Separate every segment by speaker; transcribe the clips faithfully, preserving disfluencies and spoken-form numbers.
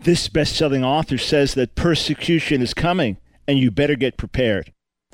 Speaker 1: This best-selling author says that persecution is coming, and you better get prepared.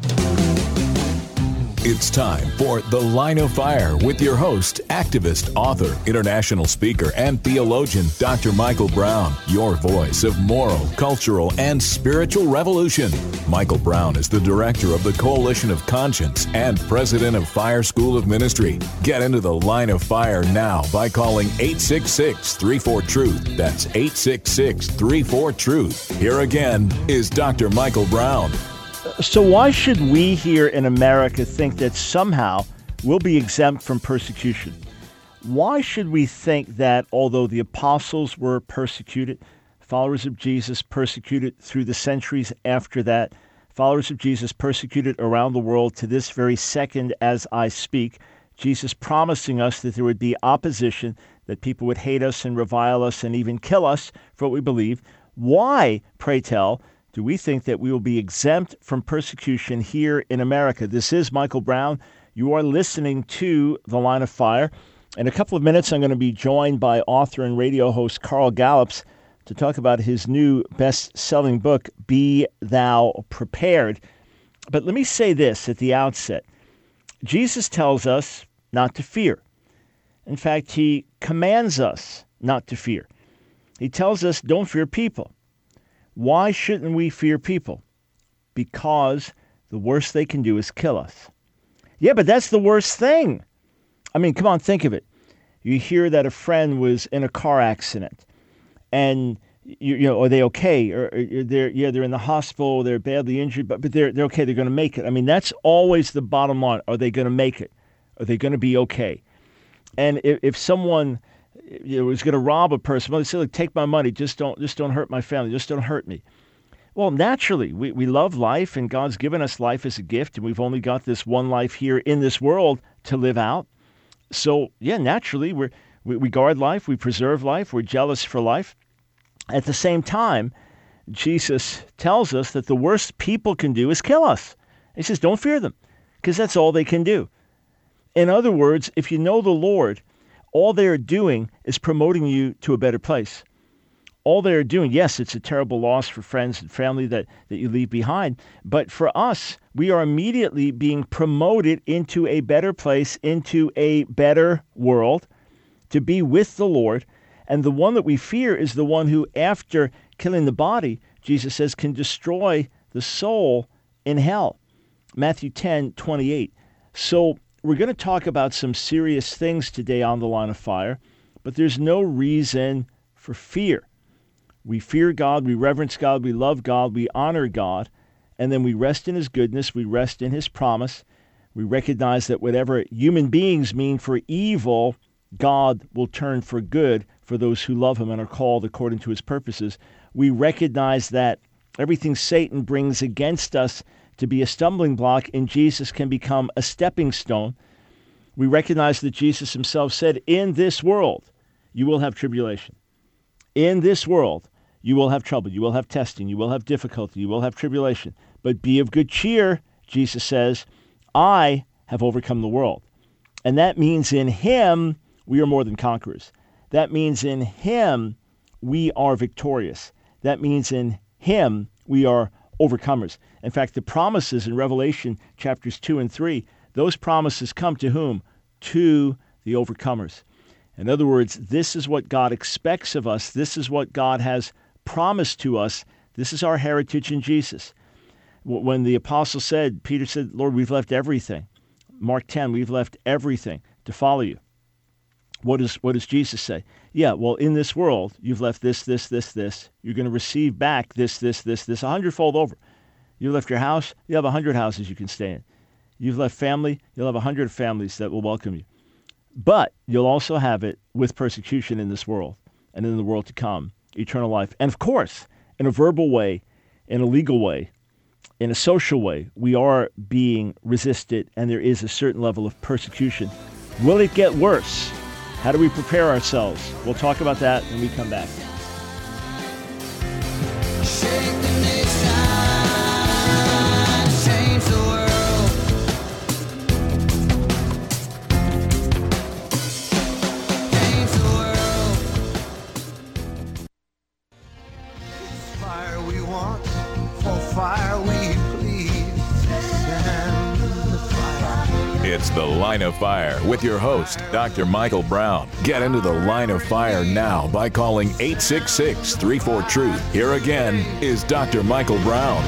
Speaker 2: It's time for The Line of Fire with your host, activist, author, international speaker, and theologian, Doctor Michael Brown, your voice of moral, cultural, and spiritual revolution. Michael Brown is the director of the Coalition of Conscience and president of Fire School of Ministry. Get into The Line of Fire now by calling eight six six, three four, truth. That's eight six six, three four, truth. Here again is Doctor Michael Brown.
Speaker 1: So why should we here in America think that somehow we'll be exempt from persecution? Why should we think that although the apostles were persecuted, followers of Jesus persecuted through the centuries after that, followers of Jesus persecuted around the world to this very second as I speak, Jesus promising us that there would be opposition, that people would hate us and revile us and even kill us for what we believe. Why, pray tell, do we think that we will be exempt from persecution here in America? This is Michael Brown. You are listening to The Line of Fire. In a couple of minutes, I'm going to be joined by author and radio host Carl Gallups to talk about his new best-selling book, Be Thou Prepared. But let me say this at the outset. Jesus tells us not to fear. In fact, he commands us not to fear. He tells us don't fear people. Why shouldn't we fear people? Because the worst they can do is kill us. Yeah, but that's the worst thing. I mean, come on, think of it. You hear that a friend was in a car accident, and you, you know, are they okay? Or, or they're yeah, they're in the hospital, they're badly injured, but but they're they're okay. They're going to make it. I mean, that's always the bottom line. Are they going to make it? Are they going to be okay? And if, if someone you know, was going to rob a person, well, they say, "Look, take my money. Just don't, just don't hurt my family. Just don't hurt me." Well, naturally, we, we love life, and God's given us life as a gift, and we've only got this one life here in this world to live out. So, yeah, naturally, we're, we we guard life, we preserve life, we're jealous for life. At the same time, Jesus tells us that the worst people can do is kill us. He says, don't fear them, because that's all they can do. In other words, if you know the Lord, all they're doing is promoting you to a better place. All they're doing, yes, it's a terrible loss for friends and family that, that you leave behind, but for us, we are immediately being promoted into a better place, into a better world, to be with the Lord. And the one that we fear is the one who, after killing the body, Jesus says, can destroy the soul in hell. Matthew ten twenty-eight. So we're going to talk about some serious things today on The Line of Fire, but there's no reason for fear. We fear God, we reverence God, we love God, we honor God, and then we rest in His goodness, we rest in His promise. We recognize that whatever human beings mean for evil, God will turn for good for those who love Him and are called according to His purposes. We recognize that everything Satan brings against us to be a stumbling block in Jesus can become a stepping stone. We recognize that Jesus Himself said, in this world, you will have tribulation. In this world, you will have trouble. You will have testing. You will have difficulty. You will have tribulation. But be of good cheer, Jesus says, I have overcome the world. And that means in Him, we are more than conquerors. That means in Him, we are victorious. That means in Him, we are overcomers. In fact, the promises in Revelation chapters two and three, those promises come to whom? To the overcomers. In other words, this is what God expects of us. This is what God has promised to us. This is our heritage in Jesus. When the apostle said, Peter said, Lord, we've left everything. Mark ten, we've left everything to follow you. What, is, what does Jesus say? Yeah, well, in this world, you've left this, this, this, this. You're going to receive back this, this, this, this, a hundredfold over. You left your house, you have a hundred houses you can stay in. You've left family, you'll have a hundred families that will welcome you. But you'll also have it with persecution in this world and in the world to come, eternal life. And of course, in a verbal way, in a legal way, in a social way, we are being resisted, and there is a certain level of persecution. Will it get worse? How do we prepare ourselves? We'll talk about that when we come back.
Speaker 3: Shake the nation, change the world. Change the world. fire, we please send the fire.
Speaker 2: It's The Line of Fire with your host, Doctor Michael Brown. Get into the Line of Fire now by calling eight six six, three four, TRUTH. Here again is Doctor Michael Brown.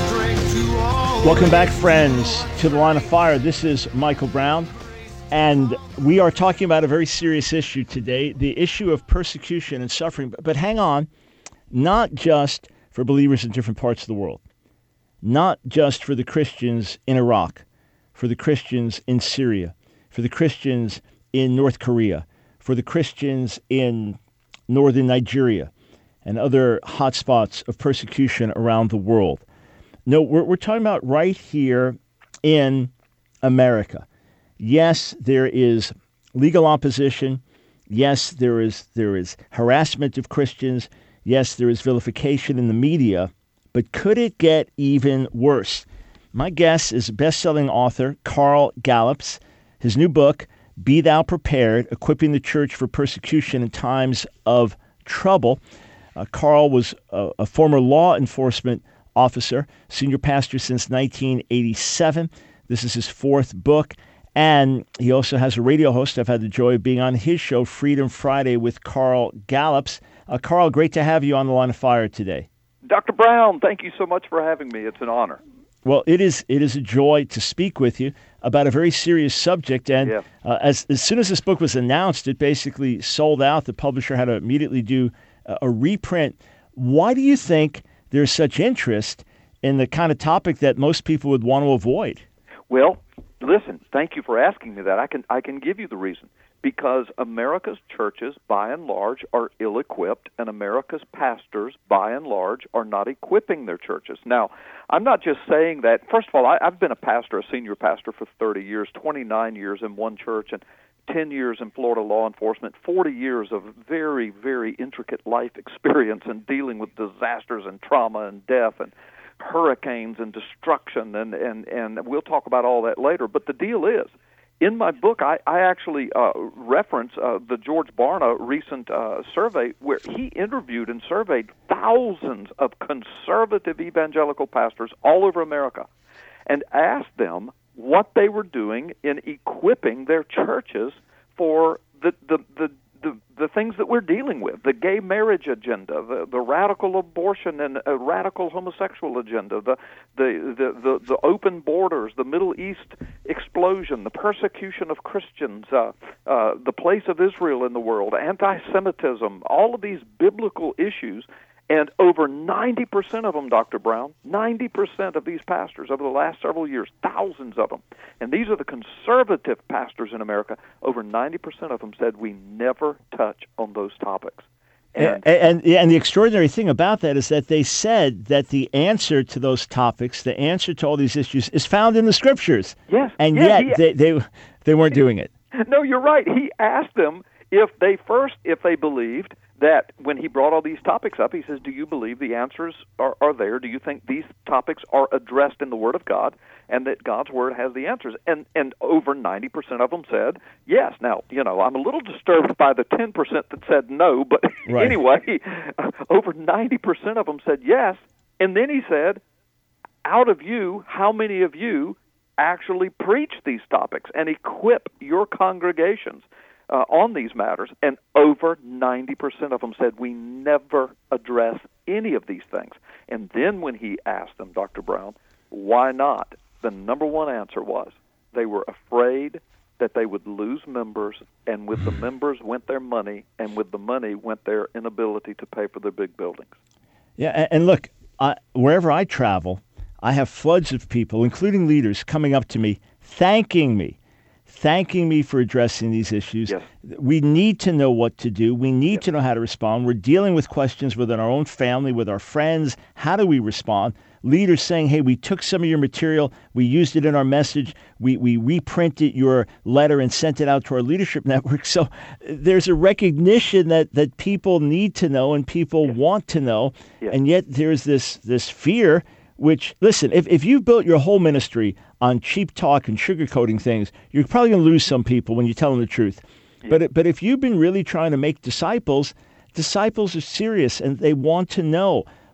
Speaker 1: Welcome back, friends, to The Line of Fire. This is Michael Brown, and we are talking about a very serious issue today, the issue of persecution and suffering. But hang on, not just for believers in different parts of the world, not just for the Christians in Iraq, for the Christians in Syria, for the Christians in North Korea, for the Christians in northern Nigeria, and other hotspots of persecution around the world. No, we're, we're talking about right here in America. Yes, there is legal opposition. Yes, there is there is harassment of Christians. Yes, there is vilification in the media. But could it get even worse? My guess is best-selling author Carl Gallups. His new book, Be Thou Prepared, Equipping the Church for Persecution in Times of Trouble. Uh, Carl was a, a former law enforcement officer, senior pastor since nineteen eighty-seven. This is his fourth book. And he also has a radio host. I've had the joy of being on his show, Freedom Friday with Carl Gallups. Uh, Carl, great to have you on The Line of Fire today.
Speaker 4: Doctor Brown, thank you so much for having me. It's an honor.
Speaker 1: Well, it is it is a joy to speak with you about a very serious subject. And
Speaker 4: Yeah.
Speaker 1: uh, as, as soon as this book was announced, it basically sold out. The publisher had to immediately do a, a reprint. Why do you think there's such interest in the kind of topic that most people would want to avoid?
Speaker 4: Well, listen, thank you for asking me that. I can I can give you the reason. Because America's churches, by and large, are ill-equipped, and America's pastors, by and large, are not equipping their churches. Now, I'm not just saying that. First of all, I, I've been a pastor, a senior pastor for thirty years, twenty-nine years in one church, and ten years in Florida law enforcement, forty years of very, very intricate life experience in dealing with disasters and trauma and death and hurricanes and destruction, and, and, and we'll talk about all that later. But the deal is, in my book, I, I actually uh, reference uh, the George Barna recent uh, survey where he interviewed and surveyed thousands of conservative evangelical pastors all over America and asked them what they were doing in equipping their churches for the, the, the, the, the things that we're dealing with, the gay marriage agenda, the, the radical abortion and uh, radical homosexual agenda, the, the, the, the, the open borders, the Middle East explosion, the persecution of Christians, uh, uh, the place of Israel in the world, anti-Semitism, all of these biblical issues. And over ninety percent of them, Doctor Brown, ninety percent of these pastors over the last several years, thousands of them, and these are the conservative pastors in America, over ninety percent of them said we never touch on those topics.
Speaker 1: And, and, and, and the extraordinary thing about that is that they said that the answer to those topics, the answer to all these issues, is found in the Scriptures.
Speaker 4: Yes.
Speaker 1: And
Speaker 4: yes,
Speaker 1: yet
Speaker 4: he,
Speaker 1: they, they, they weren't doing it.
Speaker 4: No, you're right. He asked them if they first, if they believed that when he brought all these topics up, he says, do you believe the answers are, are there? Do you think these topics are addressed in the Word of God and that God's Word has the answers? And and over ninety percent of them said yes. Now, you know, I'm a little disturbed by the ten percent that said no, but
Speaker 1: Right.
Speaker 4: anyway, over ninety percent of them said yes. And then he said, out of you, how many of you actually preach these topics and equip your congregations Uh, on these matters? And over ninety percent of them said we never address any of these things. And then when he asked them, Doctor Brown, why not? The number one answer was they were afraid that they would lose members, and with the members went their money, and with the money went their inability to pay for their big buildings.
Speaker 1: Yeah, and, and look, I, wherever I travel, I have floods of people, including leaders, coming up to me, thanking me, thanking me for addressing these issues.
Speaker 4: Yes.
Speaker 1: We need to know what to do. We need
Speaker 4: Yes.
Speaker 1: to know how to respond. We're dealing with questions within our own family, with our friends. How do we respond? Leaders saying, hey, we took some of your material, we used it in our message, we, we reprinted your letter and sent it out to our leadership network. So there's a recognition that, that people need to know and people
Speaker 4: Yes.
Speaker 1: want to know.
Speaker 4: Yes.
Speaker 1: And yet there's this this fear, which, listen, if, if you built your whole ministry on cheap talk and sugarcoating things, you're probably going to lose some people when you tell them the truth.
Speaker 4: Yes.
Speaker 1: But but if you've been really trying to make disciples, disciples are serious and they want to know.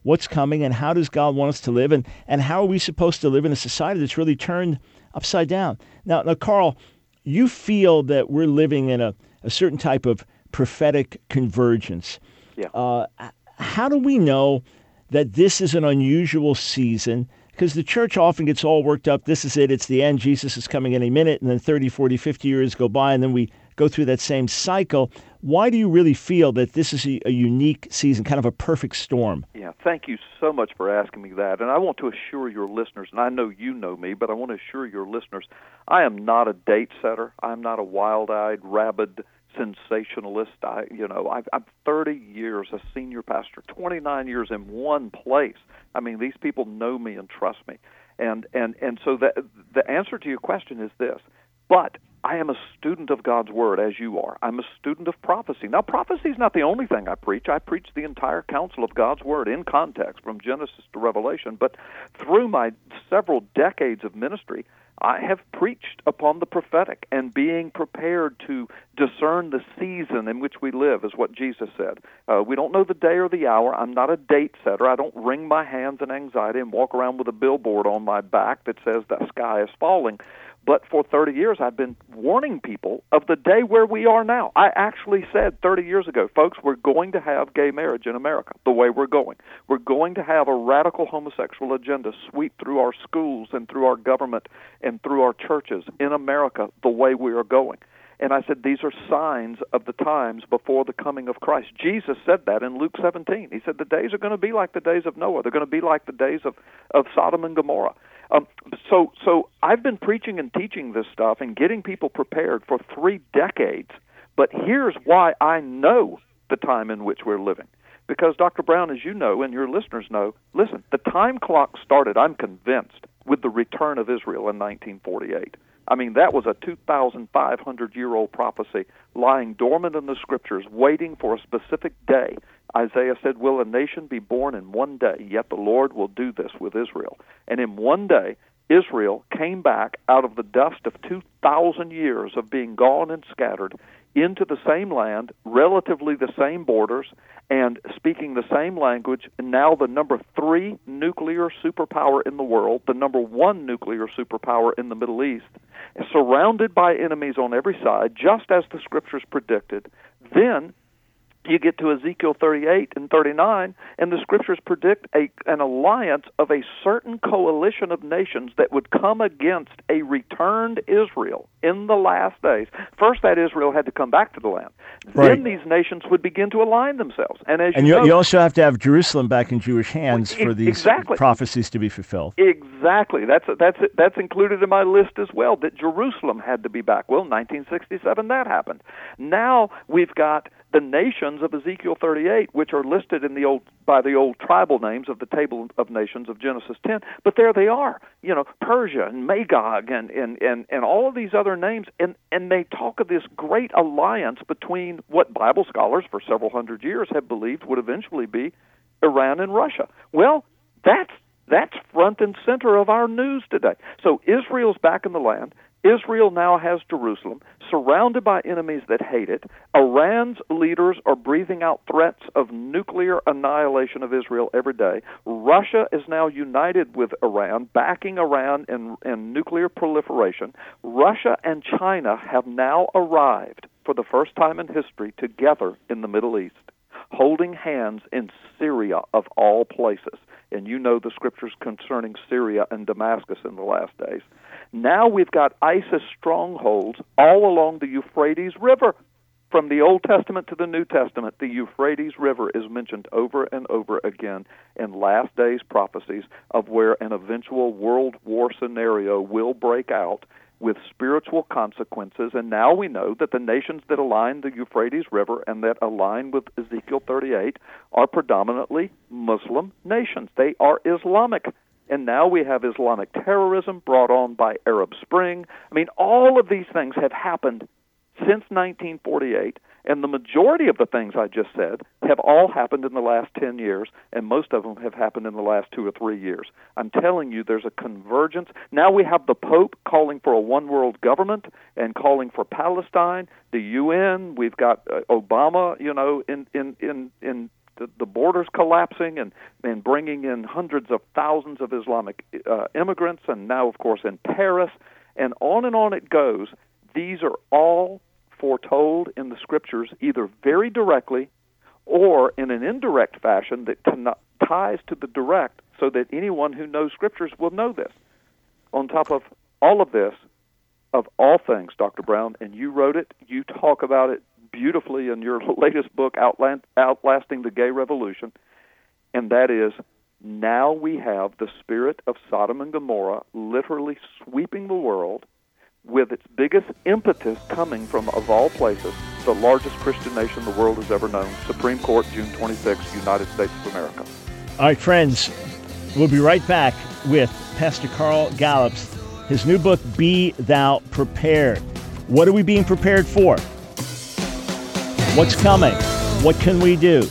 Speaker 1: what's coming and how does God want us to live, and, and how are we supposed to live in a society that's really turned upside down. Now, now Carl, you feel that we're living in a, a certain type of prophetic convergence.
Speaker 4: Yeah.
Speaker 1: Uh, how do we know that this is an unusual season? Because the church often gets all worked up. This is it. It's the end. Jesus is coming any minute. And then thirty, forty, fifty years go by, and then we go through that same cycle. Why do you really feel that this is a, a unique season, kind of a perfect storm?
Speaker 4: Yeah, thank you so much for asking me that. And I want to assure your listeners, and I know you know me, but I want to assure your listeners, I am not a date setter. I'm not a wild-eyed, rabid sensationalist. I, you know, I've, I'm thirty years a senior pastor, twenty-nine years in one place. I mean, these people know me and trust me. And, and, and so the, the answer to your question is this. But I am a student of God's Word, as you are. I'm a student of prophecy. Now, prophecy is not the only thing I preach. I preach the entire counsel of God's Word in context, from Genesis to Revelation. But through my several decades of ministry, I have preached upon the prophetic and being prepared to discern the season in which we live, is what Jesus said. Uh, we don't know the day or the hour. I'm not a date setter. I don't wring my hands in anxiety and walk around with a billboard on my back that says the sky is falling. But for thirty years, I've been warning people of the day where we are now. I actually said thirty years ago, folks, we're going to have gay marriage in America the way we're going. We're going to have a radical homosexual agenda sweep through our schools and through our government and through our churches in America the way we are going. And I said, these are signs of the times before the coming of Christ. Jesus said that in Luke seventeen. He said the days are going to be like the days of Noah. They're going to be like the days of, of Sodom and Gomorrah. Um, so, so I've been preaching and teaching this stuff and getting people prepared for three decades. But here's why I know the time in which we're living. Because, Doctor Brown, as you know, and your listeners know, listen, the time clock started, I'm convinced, with the return of Israel in nineteen forty-eight. I mean, that was a two thousand five hundred year old prophecy lying dormant in the Scriptures, waiting for a specific day. Isaiah said, will a nation be born in one day? Yet the Lord will do this with Israel. And in one day, Israel came back out of the dust of two thousand years of being gone and scattered into the same land, relatively the same borders, and speaking the same language, and now the number three nuclear superpower in the world, the number one nuclear superpower in the Middle East, surrounded by enemies on every side, just as the Scriptures predicted. Then you get to Ezekiel thirty-eight and thirty-nine, and the Scriptures predict a, an alliance of a certain coalition of nations that would come against a returned Israel in the last days. First, that Israel had to come back to the land.
Speaker 1: Right.
Speaker 4: Then these nations would begin to align themselves. And as
Speaker 1: and
Speaker 4: you,
Speaker 1: you,
Speaker 4: know,
Speaker 1: you also have to have Jerusalem back in Jewish hands
Speaker 4: Well,
Speaker 1: for these
Speaker 4: exactly.
Speaker 1: prophecies to be fulfilled.
Speaker 4: Exactly. That's that's that's included in my list as well, that Jerusalem had to be back. Well, nineteen sixty-seven, that happened. Now we've got the nations of Ezekiel thirty-eight, which are listed in the old by the old tribal names of the table of nations of Genesis ten, but there they are, you know, Persia and Magog and, and, and, and all of these other names, and, and they talk of this great alliance between what Bible scholars for several hundred years have believed would eventually be Iran and Russia. Well, that's that's front and center of our news today. So Israel's back in the land. Israel now has Jerusalem, surrounded by enemies that hate it. Iran's leaders are breathing out threats of nuclear annihilation of Israel every day. Russia is now united with Iran, backing Iran in, in nuclear proliferation. Russia and China have now arrived, for the first time in history, together in the Middle East, holding hands in Syria of all places. And you know the Scriptures concerning Syria and Damascus in the last days. Now we've got ISIS strongholds all along the Euphrates River. From the Old Testament to the New Testament, the Euphrates River is mentioned over and over again in last days prophecies of where an eventual world war scenario will break out with spiritual consequences. And now we know that the nations that align the Euphrates River and that align with Ezekiel thirty-eight are predominantly Muslim nations. They are Islamic. And now we have Islamic terrorism brought on by Arab Spring. I mean, all of these things have happened since nineteen forty-eight, and the majority of the things I just said have all happened in the last ten years, and most of them have happened in the last two or three years. I'm telling you, there's a convergence. Now we have the Pope calling for a one-world government and calling for Palestine, the U N. We've got uh, Obama, you know, in, in, in, in the, the borders collapsing and, and bringing in hundreds of thousands of Islamic uh, immigrants, and now, of course, in Paris, and on and on it goes. These are all foretold in the Scriptures, either very directly or in an indirect fashion that t- ties to the direct, so that anyone who knows Scriptures will know this. On top of all of this, of all things, Doctor Brown, and you wrote it, you talk about it beautifully in your latest book, Outland, Outlasting the Gay Revolution, and that is, now we have the spirit of Sodom and Gomorrah literally sweeping the world, with its biggest impetus coming from, of all places, the largest Christian nation the world has ever known, Supreme Court, June twenty-sixth, United States of America.
Speaker 1: All right, friends, we'll be right back with Pastor Carl Gallups, his new book, Be Thou Prepared. What are we being prepared for? What's coming? What can we do?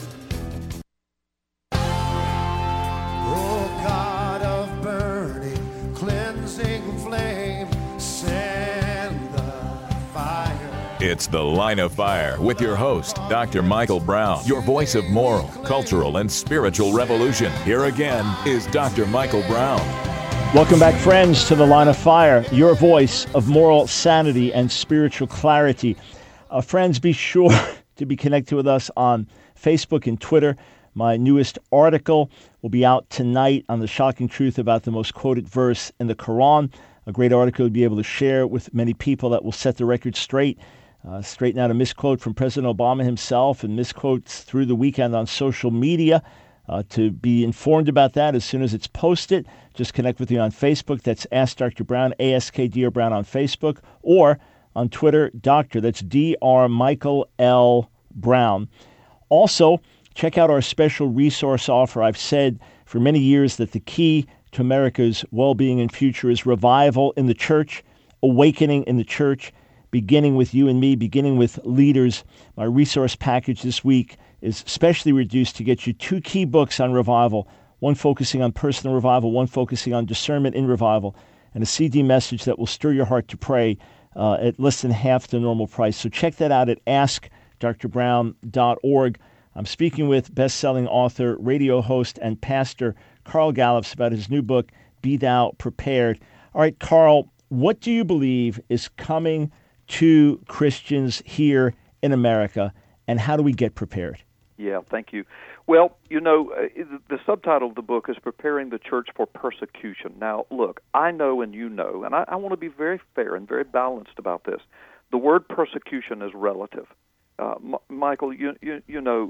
Speaker 2: It's The Line of Fire with your host, Doctor Michael Brown, your voice of moral, cultural, and spiritual revolution. Here again is Doctor Michael Brown.
Speaker 1: Welcome back, friends, to The Line of Fire, your voice of moral sanity and spiritual clarity. Uh, friends, be sure to be connected with us on Facebook and Twitter. My newest article will be out tonight on the shocking truth about the most quoted verse in the Quran. A great article to be able to share with many people that will set the record straight. Uh, straighten out a misquote from President Obama himself and misquotes through the weekend on social media. Uh, to be informed about that as soon as it's posted, just connect with me on Facebook. That's Ask Doctor Brown, A S K D R Brown on Facebook, or on Twitter, Doctor. That's D R Michael L. Brown. Also, check out our special resource offer. I've said for many years that the key to America's well-being and future is revival in the church, awakening in the church, beginning with you and me, beginning with leaders. My resource package this week is specially reduced to get you two key books on revival, one focusing on personal revival, one focusing on discernment in revival, and a C D message that will stir your heart to pray uh, at less than half the normal price. So check that out at ask dr brown dot org. I'm speaking with best-selling author, radio host, and pastor Carl Gallups about his new book, Be Thou Prepared. All right, Carl, what do you believe is coming to Christians here in America, and how do we get prepared?
Speaker 4: Yeah, thank you. Well, you know, uh, the subtitle of the book is Preparing the Church for Persecution. Now, look, I know and you know, and I, I want to be very fair and very balanced about this. The word persecution is relative. Uh, M- Michael, you, you you know,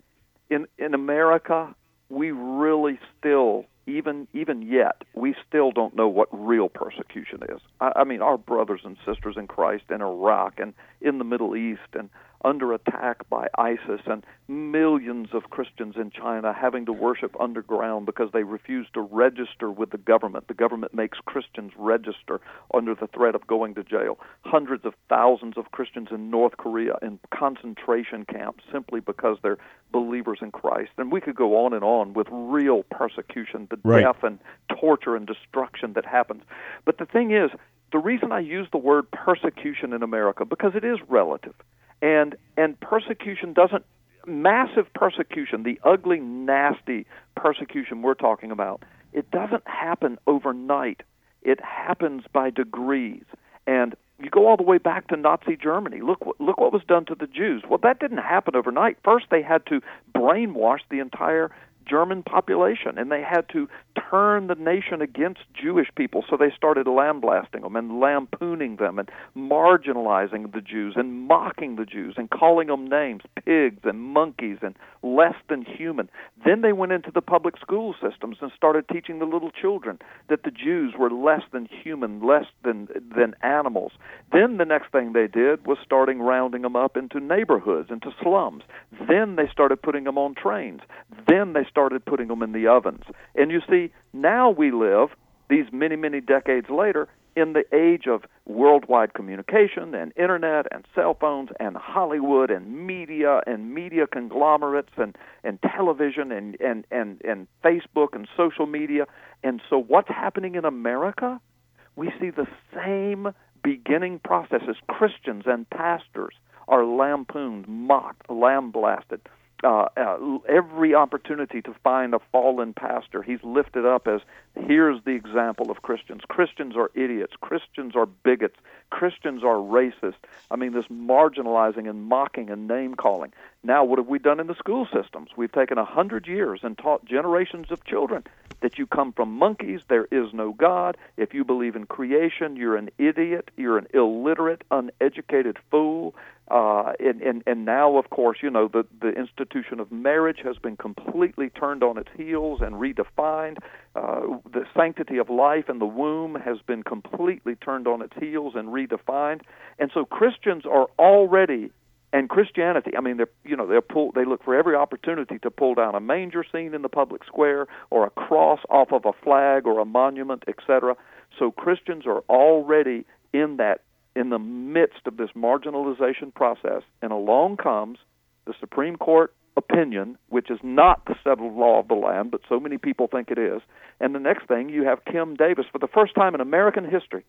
Speaker 4: in in America, we really still, even even yet, we still don't know what real persecution is. I, I mean, our brothers and sisters in Christ in Iraq and in the Middle East and under attack by ISIS, and millions of Christians in China having to worship underground because they refuse to register with the government. The government makes Christians register under the threat of going to jail. Hundreds of thousands of Christians in North Korea in concentration camps simply because they're believers in Christ. And we could go on and on with real persecution, the
Speaker 1: right.
Speaker 4: death and torture and destruction that happens. But the thing is, the reason I use the word persecution in America, because it is relative. And and persecution doesn't, massive persecution, the ugly, nasty persecution we're talking about, it doesn't happen overnight. It happens by degrees. And you go all the way back to Nazi Germany. Look, look what was done to the Jews. Well, that didn't happen overnight. First, they had to brainwash the entire German population, and they had to turn the nation against Jewish people, so they started lambasting them and lampooning them and marginalizing the Jews and mocking the Jews and calling them names, pigs and monkeys and less than human. Then they went into the public school systems and started teaching the little children that the Jews were less than human, less than than animals. Then the next thing they did was starting rounding them up into neighborhoods, into slums. Then they started putting them on trains. Then they started putting them in the ovens. And you see, now we live, these many, many decades later, in the age of worldwide communication and internet and cell phones and Hollywood and media and media conglomerates and, and television and, and, and, and Facebook and social media. And so what's happening in America? We see the same beginning process as Christians and pastors are lampooned, mocked, lambasted. uh, uh, every opportunity to find a fallen pastor, he's lifted up as, here's the example of Christians. Christians are idiots. Christians are bigots. Christians are racist. I mean, this marginalizing and mocking and name-calling. Now, what have we done in the school systems? We've taken a hundred years and taught generations of children that you come from monkeys, there is no God. If you believe in creation, you're an idiot, you're an illiterate, uneducated fool. Uh, and, and, and now, of course, you know, the, the institution of marriage has been completely turned on its heels and redefined. Uh, the sanctity of life in the womb has been completely turned on its heels and redefined. And so Christians are already, and Christianity, I mean, they're, you know, they're pull, they look for every opportunity to pull down a manger scene in the public square or a cross off of a flag or a monument, et cetera. So Christians are already in that, in the midst of this marginalization process, and along comes the Supreme Court opinion, which is not the settled law of the land, but so many people think it is. And the next thing, you have Kim Davis. For the first time in American history,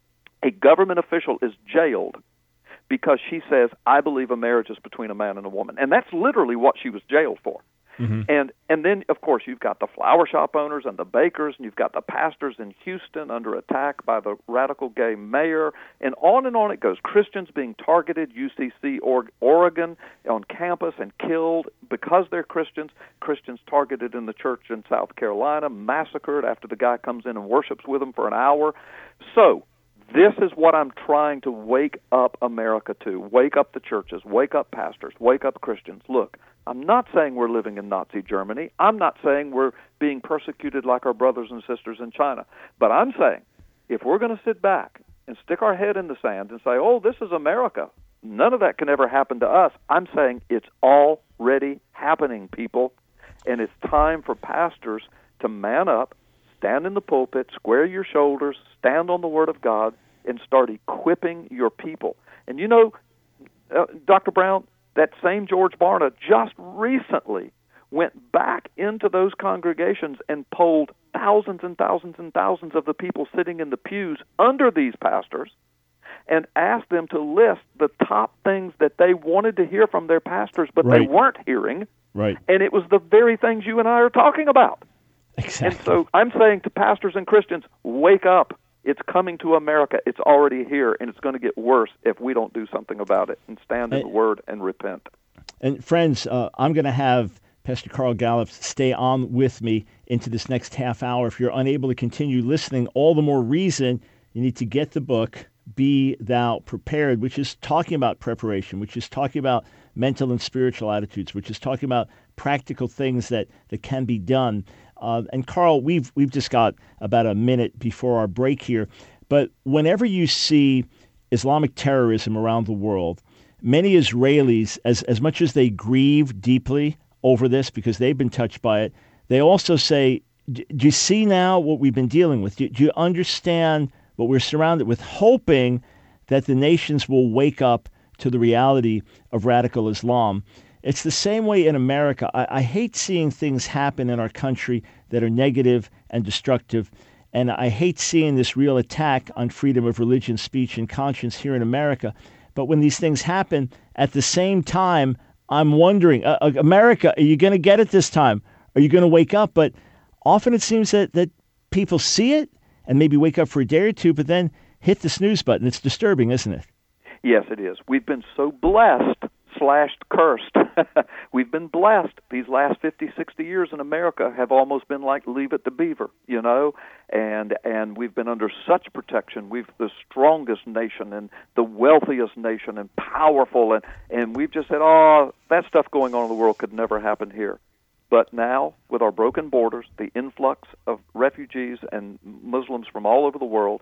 Speaker 4: a government official is jailed because she says, I believe a marriage is between a man and a woman. And that's literally what she was jailed for. Mm-hmm. And and then, of course, you've got the flower shop owners and the bakers, and you've got the pastors in Houston under attack by the radical gay mayor, and on and on it goes. Christians being targeted, U C C or, Oregon, on campus and killed because they're Christians. Christians targeted in the church in South Carolina, massacred after the guy comes in and worships with them for an hour. So this is what I'm trying to wake up America to. Wake up the churches, wake up pastors, wake up Christians. Look, I'm not saying we're living in Nazi Germany. I'm not saying we're being persecuted like our brothers and sisters in China. But I'm saying if we're going to sit back and stick our head in the sand and say, oh, this is America, none of that can ever happen to us, I'm saying it's already happening, people. And it's time for pastors to man up, stand in the pulpit, square your shoulders, stand on the Word of God, and start equipping your people. And you know, uh, Doctor Brown, that same George Barna just recently went back into those congregations and polled thousands and thousands and thousands of the people sitting in the pews under these pastors and asked them to list the top things that they wanted to hear from their pastors, but right. they weren't hearing.
Speaker 1: Right.
Speaker 4: And it was the very things you and I are talking about.
Speaker 1: Exactly.
Speaker 4: And so I'm saying to pastors and Christians, wake up. It's coming to America. It's already here, and it's going to get worse if we don't do something about it and stand in and, the Word and repent.
Speaker 1: And friends, uh, I'm going to have Pastor Carl Gallup stay on with me into this next half hour. If you're unable to continue listening, all the more reason you need to get the book, Be Thou Prepared, which is talking about preparation, which is talking about mental and spiritual attitudes, which is talking about practical things that, that can be done. Uh, and Carl, we've we've just got about a minute before our break here, but whenever you see Islamic terrorism around the world, many Israelis, as, as much as they grieve deeply over this because they've been touched by it, they also say, do you see now what we've been dealing with? Do, do you understand what we're surrounded with? Hoping that the nations will wake up to the reality of radical Islam. It's the same way in America. I, I hate seeing things happen in our country that are negative and destructive, and I hate seeing this real attack on freedom of religion, speech, and conscience here in America. But when these things happen, at the same time, I'm wondering, uh, America, are you going to get it this time? Are you going to wake up? But often it seems that, that people see it and maybe wake up for a day or two, but then hit the snooze button. It's disturbing, isn't it?
Speaker 4: Yes, it is. We've been so blessed slashed cursed. We've been blessed. These last fifty, sixty years in America have almost been like Leave It to Beaver, you know, and and we've been under such protection. We've the strongest nation and the wealthiest nation and powerful, and, and we've just said, oh, that stuff going on in the world could never happen here. But now, with our broken borders, the influx of refugees and Muslims from all over the world,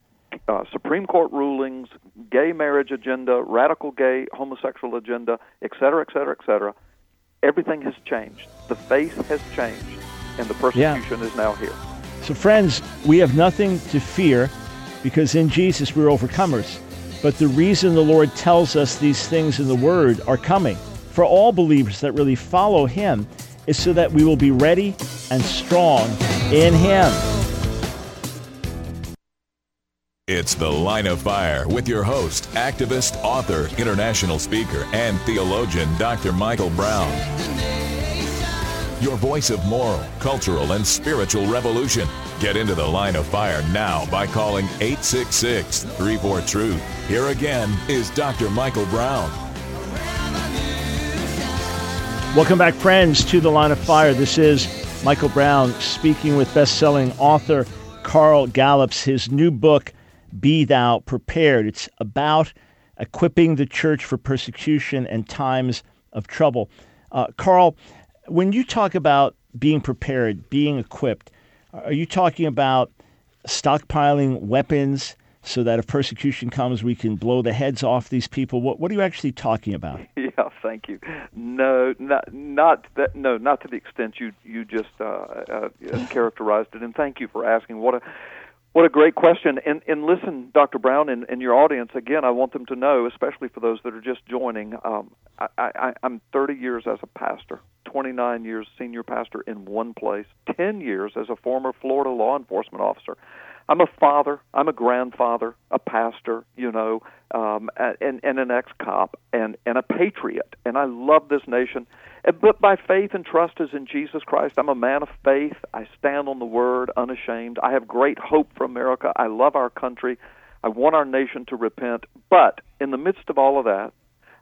Speaker 4: Uh, Supreme Court rulings, gay marriage agenda, radical gay homosexual agenda, et cetera, et cetera, et cetera, everything has changed. The face has changed, and the persecution yeah. is now here.
Speaker 1: So friends, we have nothing to fear because in Jesus we're overcomers. But the reason the Lord tells us these things in the Word are coming for all believers that really follow Him is so that we will be ready and strong in Him.
Speaker 2: It's The Line of Fire with your host, activist, author, international speaker, and theologian, Doctor Michael Brown. Your voice of moral, cultural, and spiritual revolution. Get into The Line of Fire now by calling eight six six, three four, truth. Here again is Doctor Michael Brown.
Speaker 1: Welcome back, friends, to The Line of Fire. This is Michael Brown speaking with best-selling author Carl Gallups. His new book, Be Thou Prepared. It's about equipping the church for persecution and times of trouble. Uh, Carl, when you talk about being prepared, being equipped, are you talking about stockpiling weapons so that if persecution comes, we can blow the heads off these people? What What are you actually talking about?
Speaker 4: Yeah, thank you. No, not not that. No, not to the extent you you just uh, uh, characterized it. And thank you for asking. What a What a great question. And, and listen, Doctor Brown, and, and your audience, again, I want them to know, especially for those that are just joining, um, I, I, I'm thirty years as a pastor, twenty-nine years senior pastor in one place, ten years as a former Florida law enforcement officer. I'm a father, I'm a grandfather, a pastor, you know, um, and, and an ex-cop, and, and a patriot. And I love this nation. But my faith and trust is in Jesus Christ. I'm a man of faith. I stand on the word unashamed. I have great hope for America. I love our country. I want our nation to repent. But in the midst of all of that,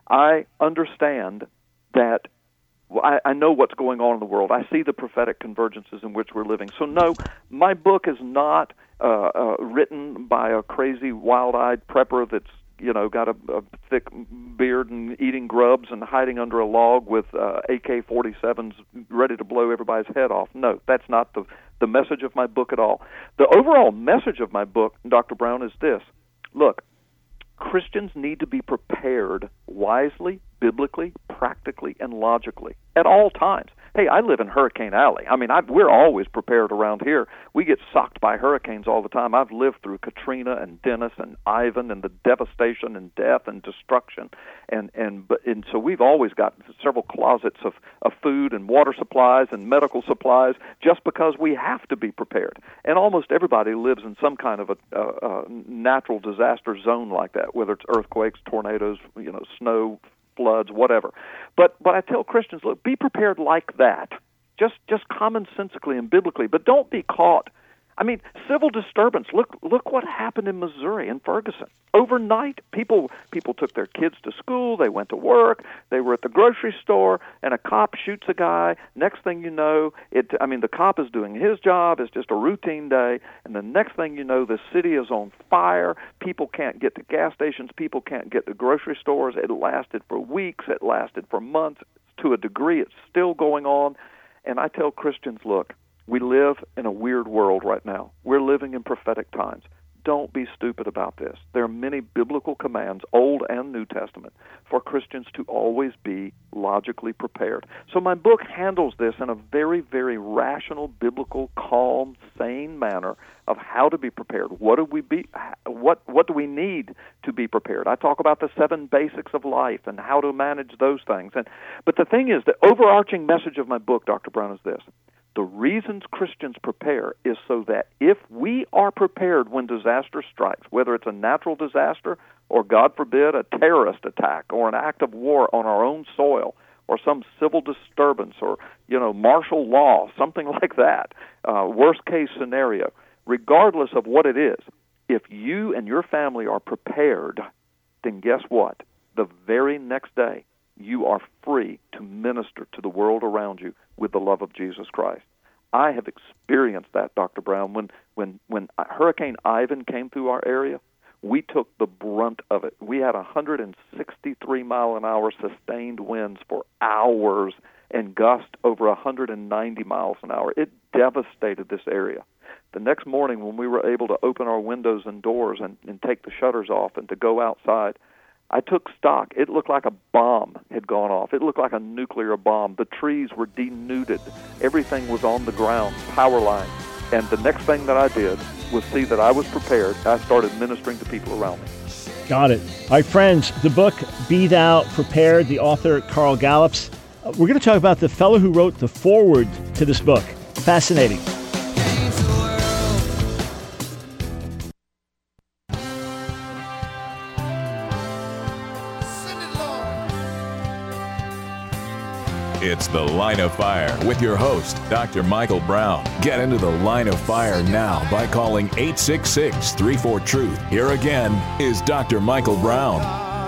Speaker 4: I understand that I, I know what's going on in the world. I see the prophetic convergences in which we're living. So no, my book is not uh, uh, written by a crazy, wild-eyed prepper that's you know, got a, a thick beard and eating grubs and hiding under a log with uh, A K forty-sevens ready to blow everybody's head off. No, that's not the, the message of my book at all. The overall message of my book, Doctor Brown, is this. Look, Christians need to be prepared wisely, biblically, practically, and logically at all times. Hey, I live in Hurricane Alley. I mean, I, we're always prepared around here. We get socked by hurricanes all the time. I've lived through Katrina and Dennis and Ivan and the devastation and death and destruction. And and, and so we've always got several closets of, of food and water supplies and medical supplies just because we have to be prepared. And almost everybody lives in some kind of a, a, a natural disaster zone like that, whether it's earthquakes, tornadoes, you know, snow, floods, whatever. But but I tell Christians, look, be prepared like that, just just commonsensically and biblically, but don't be caught. I mean, civil disturbance. Look look what happened in Missouri, in Ferguson. Overnight, people people took their kids to school, they went to work, they were at the grocery store, and a cop shoots a guy. Next thing you know, it I mean, the cop is doing his job, it's just a routine day, and the next thing you know, the city is on fire. People can't get to gas stations, people can't get to grocery stores. It lasted for weeks, it lasted for months. To a degree, it's still going on. And I tell Christians, look, we live in a weird world right now. We're living in prophetic times. Don't be stupid about this. There are many biblical commands, Old and New Testament, for Christians to always be logically prepared. So my book handles this in a very, very rational, biblical, calm, sane manner of how to be prepared. What do we be? What what do we need to be prepared? I talk about the seven basics of life and how to manage those things. And but the thing is, the overarching message of my book, Doctor Brown, is this. The reasons Christians prepare is so that if we are prepared when disaster strikes, whether it's a natural disaster or, God forbid, a terrorist attack or an act of war on our own soil or some civil disturbance or, you know, martial law, something like that, uh, worst case scenario, regardless of what it is, if you and your family are prepared, then guess what? The very next day, you are free to minister to the world around you with the love of Jesus Christ. I have experienced that, Doctor Brown. When when when Hurricane Ivan came through our area, we took the brunt of it. We had one hundred sixty-three mile an hour sustained winds for hours and gust over one hundred ninety miles an hour. It devastated this area. The next morning when we were able to open our windows and doors and, and take the shutters off and to go outside, I took stock. It looked like a bomb had gone off. It looked like a nuclear bomb. The trees were denuded. Everything was on the ground, power lines. And the next thing that I did was see that I was prepared. I started ministering to people around me.
Speaker 1: Got it. All right, friends, the book, Be Thou Prepared, the author, Carl Gallups. Uh, we're going to talk about the fellow who wrote the foreword to this book. Fascinating.
Speaker 2: It's The Line of Fire with your host, Doctor Michael Brown. Get into the Line of Fire now by calling eight six six, three four, truth. Here again is Doctor Michael Brown.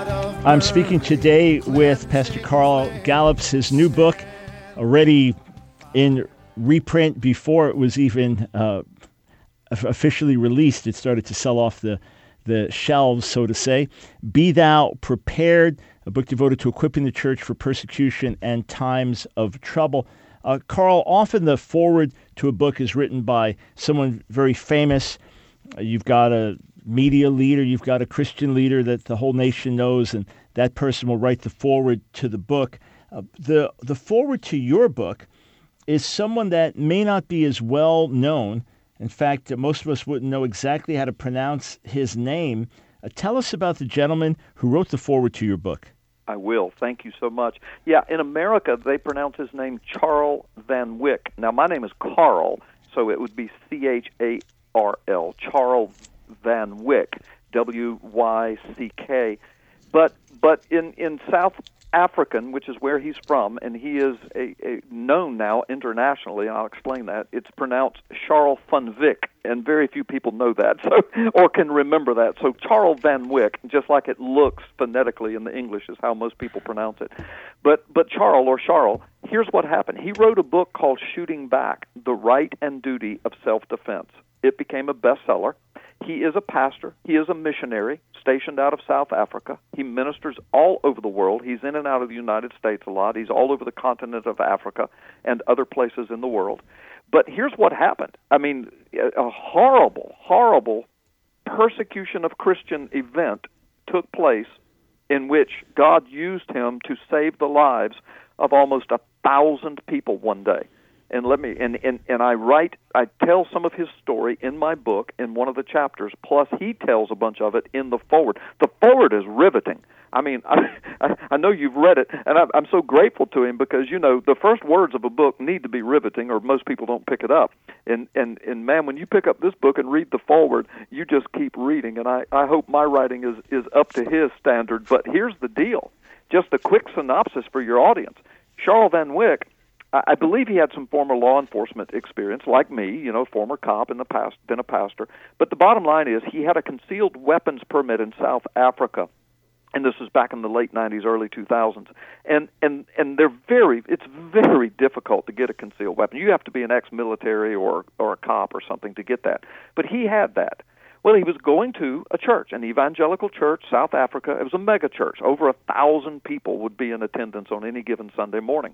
Speaker 1: I'm speaking today with Pastor Carl Gallups. His new book, already in reprint before it was even uh, officially released. It started to sell off the, the shelves, so to say. Be Thou Prepared, a book devoted to equipping the church for persecution and times of trouble. Uh, Carl, often the foreword to a book is written by someone very famous. Uh, you've got a media leader, you've got a Christian leader that the whole nation knows, and that person will write the foreword to the book. Uh, the the foreword to your book is someone that may not be as well known. In fact, most of us wouldn't know exactly how to pronounce his name. Uh, tell us about the gentleman who wrote the foreword to your book.
Speaker 4: I will. Thank you so much. Yeah, in America, they pronounce his name Charles Van Wyck. Now, my name is Carl, so it would be C H A R L, Charles Van Wyck, W Y C K. But but in, in South African, which is where he's from, and he is a, a known now internationally, and I'll explain that, it's pronounced Charles van Wyck, and very few people know that so or can remember that. So Charles Van Wyck, just like it looks phonetically in the English, is how most people pronounce it. But but Charles, or Charles, here's what happened. He wrote a book called Shooting Back, The Right and Duty of Self-Defense. It became a bestseller. He is a pastor. He is a missionary stationed out of South Africa. He ministers all over the world. He's in and out of the United States a lot. He's all over the continent of Africa and other places in the world. But here's what happened. I mean, a horrible, horrible persecution of Christian event took place in which God used him to save the lives of almost a thousand people one day. And let me and, and, and I write I tell some of his story in my book in one of the chapters, plus he tells a bunch of it in the foreword. The foreword is riveting. I mean, I, I, I know you've read it, and I, I'm so grateful to him because, you know, the first words of a book need to be riveting or most people don't pick it up. And, and, and man, when you pick up this book and read the foreword, you just keep reading. And I, I hope my writing is, is up to his standard. But here's the deal, just a quick synopsis for your audience. Charles Van Wyck, I believe he had some former law enforcement experience, like me, you know, former cop in the past, been a pastor. But the bottom line is he had a concealed weapons permit in South Africa, and this was back in the late nineties, early two thousands. And and and they're very, it's very difficult to get a concealed weapon. You have to be an ex-military or or a cop or something to get that. But he had that. Well, he was going to a church, an evangelical church, South Africa. It was a mega church. Over a thousand people would be in attendance on any given Sunday morning.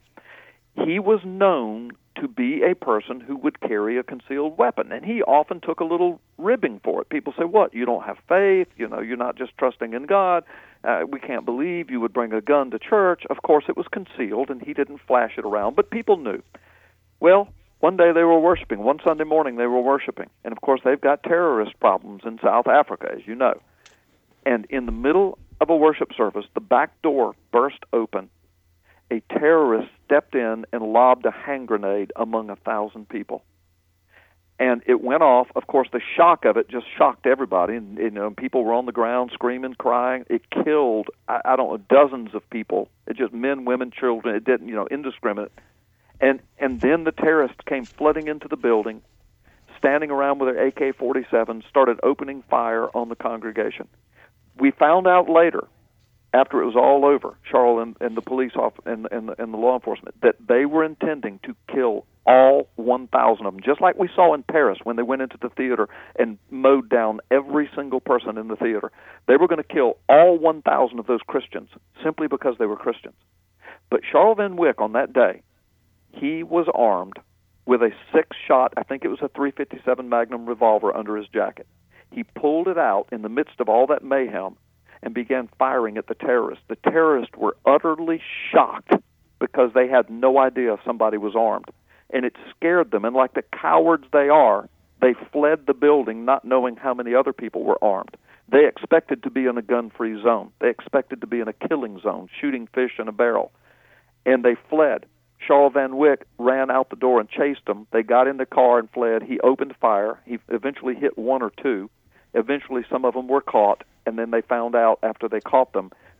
Speaker 4: He was known to be a person who would carry a concealed weapon, and he often took a little ribbing for it. People say, what, you don't have faith, you know, you're not just trusting in God, uh, we can't believe you would bring a gun to church. Of course, it was concealed, and he didn't flash it around, but people knew. Well, one day they were worshiping, one Sunday morning they were worshiping, and of course they've got terrorist problems in South Africa, as you know. And in the middle of a worship service, the back door burst open. A terrorist stepped in and lobbed a hand grenade among a thousand people. And it went off. Of course, the shock of it just shocked everybody. And, you know, people were on the ground screaming, crying. It killed, I, I don't know, dozens of people. It just men, women, children. It didn't, you know, indiscriminate. And and then the terrorists came flooding into the building, standing around with their A K forty-sevens, started opening fire on the congregation. We found out later, after it was all over, Charles and, and the police off and, and, and the law enforcement, that they were intending to kill all one thousand of them, just like we saw in Paris when they went into the theater and mowed down every single person in the theater. They were going to kill all one thousand of those Christians simply because they were Christians. But Charles Van Wyck, on that day, he was armed with a six-shot, I think it was a three fifty-seven Magnum revolver under his jacket. He pulled it out in the midst of all that mayhem and began firing at the terrorists. The terrorists were utterly shocked because they had no idea somebody was armed. And it scared them. And like the cowards they are, they fled the building not knowing how many other people were armed. They expected to be in a gun-free zone. They expected to be in a killing zone, shooting fish in a barrel. And they fled. Charles Van Wyck ran out the door and chased them. They got in the car and fled. He opened fire. He eventually hit one or two. Eventually some of them were caught. And then they found out after they caught them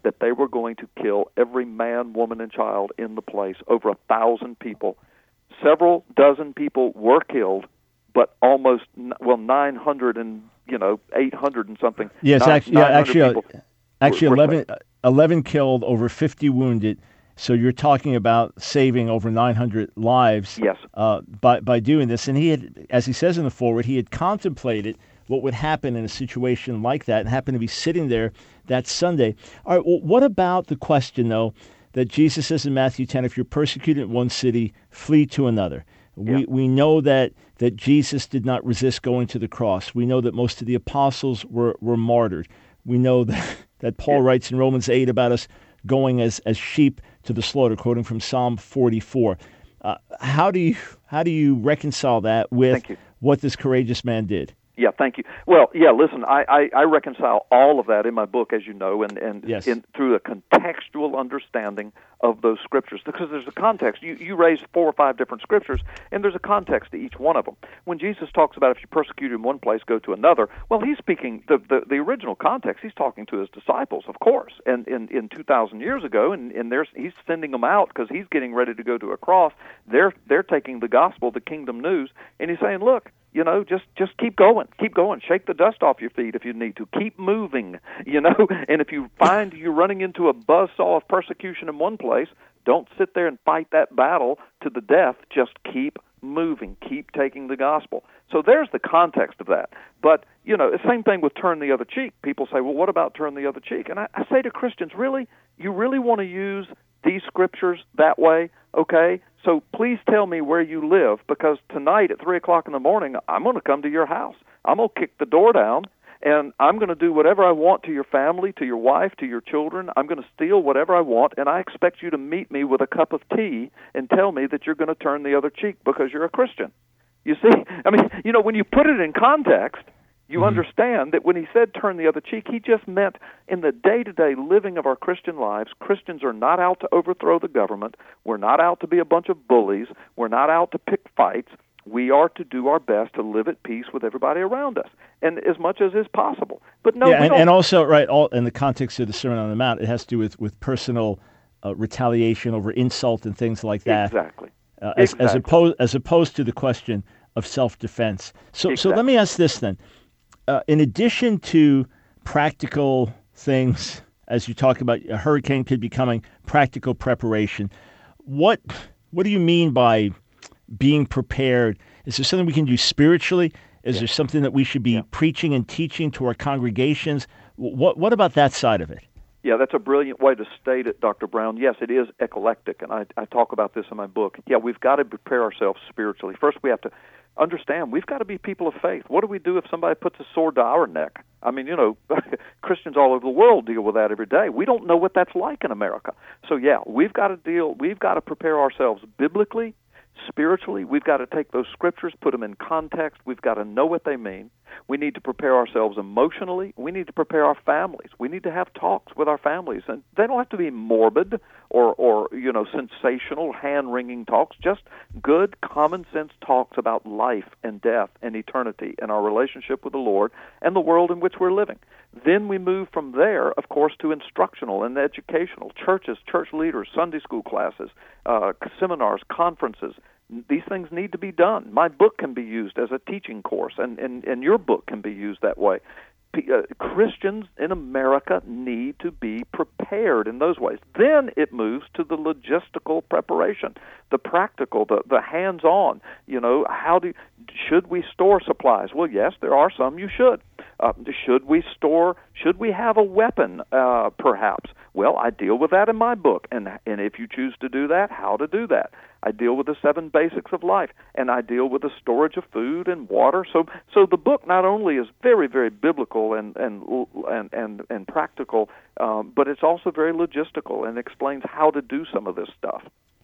Speaker 4: that they were going to kill every man, woman, and child in the place, over a thousand people. Several dozen people were killed, but almost, well, nine hundred and, you know, eight hundred and something.
Speaker 1: Yes,
Speaker 4: nine,
Speaker 1: actually, yeah, actually, uh, actually
Speaker 4: were, were
Speaker 1: eleven, eleven killed, over fifty wounded. So you're talking about saving over nine hundred lives
Speaker 4: yes.
Speaker 1: uh, by, by doing this. And he had, as he says in the foreword, he had contemplated what would happen in a situation like that and happened to be sitting there that Sunday. All right, well, what about the question, though, that Jesus says in Matthew ten, if you're persecuted in one city, flee to another? We
Speaker 4: yeah.
Speaker 1: we know that, that Jesus did not resist going to the cross. We know that most of the apostles were, were martyred. We know that, that Paul
Speaker 4: yeah.
Speaker 1: writes in Romans eight about us going as, as sheep to the slaughter, quoting from Psalm forty-four. Uh, how do you how do you reconcile that with what this courageous man did?
Speaker 4: Yeah, thank you. Well, yeah, listen, I, I, I reconcile all of that in my book, as you know, and, and
Speaker 1: yes.
Speaker 4: in, through a contextual understanding of those scriptures, because there's a context. You, you raised four or five different scriptures, and there's a context to each one of them. When Jesus talks about if you're persecuted in one place, go to another, well, he's speaking, the, the, the original context, he's talking to his disciples, of course, and in, in two thousand years ago, and, and there's, he's sending them out because he's getting ready to go to a cross. They're, they're taking the gospel, the kingdom news, and he's saying, look, you know, just, just keep going, keep going. Shake the dust off your feet if you need to. Keep moving, you know. And if you find you're running into a buzzsaw of persecution in one place, don't sit there and fight that battle to the death. Just keep moving. Keep taking the gospel. So there's the context of that. But, you know, the same thing with turn the other cheek. People say, well, what about turn the other cheek? And I, I say to Christians, really, you really want to use these scriptures that way? Okay, so please tell me where you live, because tonight at three o'clock in the morning, I'm going to come to your house. I'm going to kick the door down, and I'm going to do whatever I want to your family, to your wife, to your children. I'm going to steal whatever I want, and I expect you to meet me with a cup of tea and tell me that you're going to turn the other cheek because you're a Christian. You see, I mean, you know, when you put it in context, you mm-hmm. understand that when he said turn the other cheek, he just meant in the day-to-day living of our Christian lives, Christians are not out to overthrow the government. We're not out to be a bunch of bullies. We're not out to pick fights. We are to do our best to live at peace with everybody around us, and as much as is possible. But no,
Speaker 1: yeah,
Speaker 4: we
Speaker 1: and,
Speaker 4: don't...
Speaker 1: and also, right, all in the context of the Sermon on the Mount, it has to do with, with personal uh, retaliation over insult and things like that.
Speaker 4: Exactly.
Speaker 1: Uh, as,
Speaker 4: exactly.
Speaker 1: as, opposed, as opposed to the question of self-defense. So,
Speaker 4: exactly.
Speaker 1: so let me ask this then. Uh, in addition to practical things, as you talk about, a hurricane could be coming, practical preparation, what what do you mean by being prepared? Is there something we can do spiritually? Is yeah. there something that we should be yeah. preaching and teaching to our congregations? What what about that side of it?
Speaker 4: Yeah, that's a brilliant way to state it, Doctor Brown. Yes, it is eclectic, and I, I talk about this in my book. Yeah, we've got to prepare ourselves spiritually. First, we have to understand we've got to be people of faith. What do we do if somebody puts a sword to our neck? I mean, you know, Christians all over the world deal with that every day. We don't know what that's like in America. So, yeah, we've got to deal, we've got to prepare ourselves biblically, spiritually. We've got to take those scriptures, put them in context. We've got to know what they mean. We need to prepare ourselves emotionally. We need to prepare our families. We need to have talks with our families. And they don't have to be morbid or, or you know, sensational, hand-wringing talks, just good, common-sense talks about life and death and eternity and our relationship with the Lord and the world in which we're living. Then we move from there, of course, to instructional and educational, churches, church leaders, Sunday school classes, uh, seminars, conferences. These things need to be done. My book can be used as a teaching course, and, and, and your book can be used that way. Uh, Christians in America need to be prepared in those ways. Then it moves to the logistical preparation, the practical, the, the hands-on. You know, how do should we store supplies? Well, yes, there are some you should. Uh, should we store? Should we have a weapon? Uh, perhaps. Well, I deal with that in my book, and and if you choose to do that, how to do that. I deal with the seven basics of life, and I deal with the storage of food and water. So, so the book not only is very, very biblical and and and and, and practical, um, but it's also very logistical and explains how to do some of this stuff.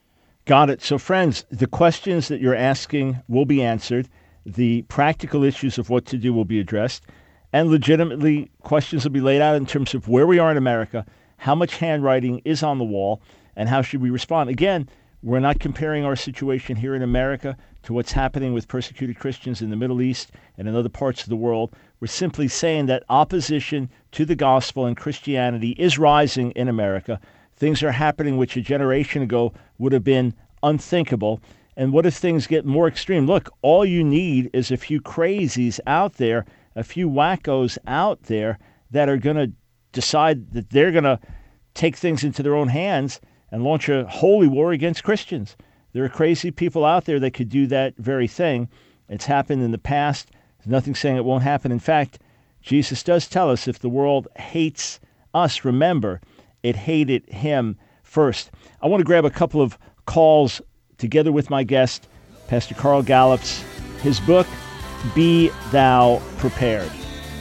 Speaker 1: Got it. So, friends, the questions that you're asking will be answered. The practical issues of what to do will be addressed, and legitimately, questions will be laid out in terms of where we are in America, how much handwriting is on the wall, and how should we respond. Again, We're not comparing our situation here in America to what's happening with persecuted Christians in the Middle East and in other parts of the world. We're simply saying that opposition to the gospel and Christianity is rising in America. Things are happening which a generation ago would have been unthinkable. And what if things get more extreme? Look, all you need is a few crazies out there, a few wackos out there that are going to decide that they're going to take things into their own hands and launch a holy war against Christians. There are crazy people out there that could do that very thing. It's happened in the past. There's nothing saying it won't happen. In fact, Jesus does tell us if the world hates us, remember, it hated him first. I want to grab a couple of calls together with my guest, Pastor Carl Gallups, his book, Be Thou Prepared.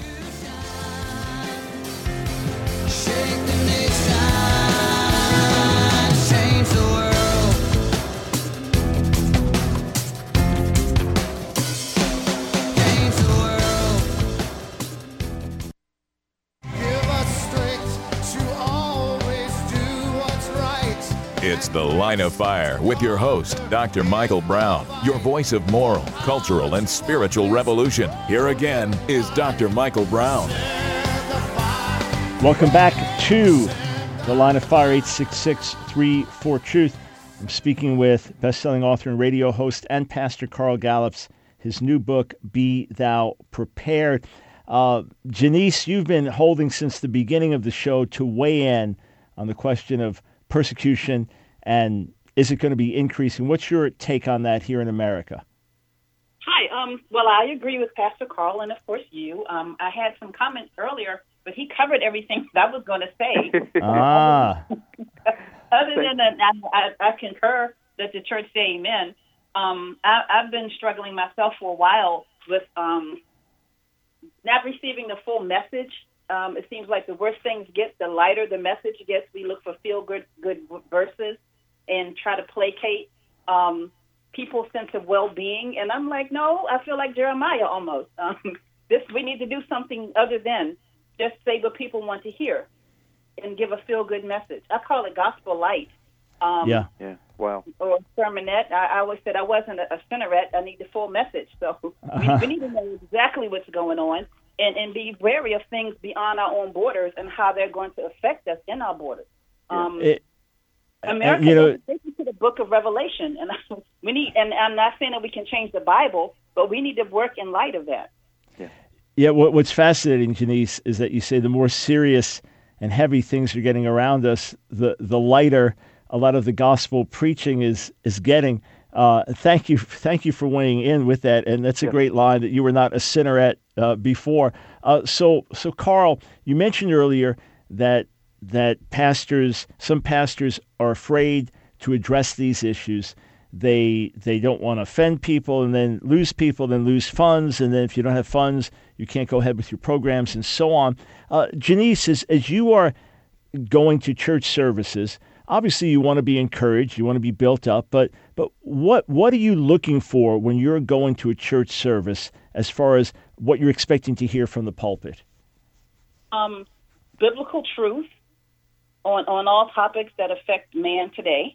Speaker 2: It's The Line of Fire with your host, Doctor Michael Brown, your voice of moral, cultural, and spiritual revolution. Here again is Doctor Michael Brown.
Speaker 1: Welcome back to The Line of Fire, eight six six, three four, truth. I'm speaking with best-selling author and radio host and Pastor Carl Gallups, his new book, Be Thou Prepared. Uh, Janice, you've been holding since the beginning of the show to weigh in on the question of persecution, and is it going to be increasing? What's your take on that here in America?
Speaker 5: Hi. Um, well, I agree with Pastor Carl and, of course, you. Um, I had some comments earlier, but he covered everything that I was going to say.
Speaker 1: ah.
Speaker 5: Other than that, I, I, I concur that the church say amen. Um, I, I've been struggling myself for a while with um, not receiving the full message. Um, it seems like the worse things get, the lighter the message gets. We look for feel-good good verses and try to placate um, people's sense of well-being. And I'm like, no, I feel like Jeremiah almost. Um, this we need to do something other than just say what people want to hear and give a feel-good message. I call it gospel light. Um,
Speaker 1: yeah.
Speaker 4: Yeah. Wow. Or
Speaker 5: a sermonette. I, I always said I wasn't a, a centerette. I need the full message. So uh-huh. we, we need to know exactly what's going on. And, and be wary of things beyond our own borders and how they're going to affect us in our borders. Um, it, America
Speaker 1: you know,
Speaker 5: is taken to the book of Revelation, and we need. And I'm not saying that we can change the Bible, but we need to work in light of that.
Speaker 1: Yeah. Yeah. What, what's fascinating, Janice, is that you say the more serious and heavy things are getting around us, the the lighter a lot of the gospel preaching is is getting. Uh, thank you, thank you for weighing in with that, and that's a yeah. great line that you were not a sinnerette uh, before. Uh, so, so Carl, you mentioned earlier that that pastors, some pastors are afraid to address these issues. They they don't want to offend people, and then lose people, then lose funds, and then if you don't have funds, you can't go ahead with your programs, and so on. Uh, Janice, as as you are going to church services, obviously, you want to be encouraged, you want to be built up, but but what what are you looking for when you're going to a church service as far as what you're expecting to hear from the pulpit?
Speaker 5: Um, biblical truth on, on all topics that affect man today.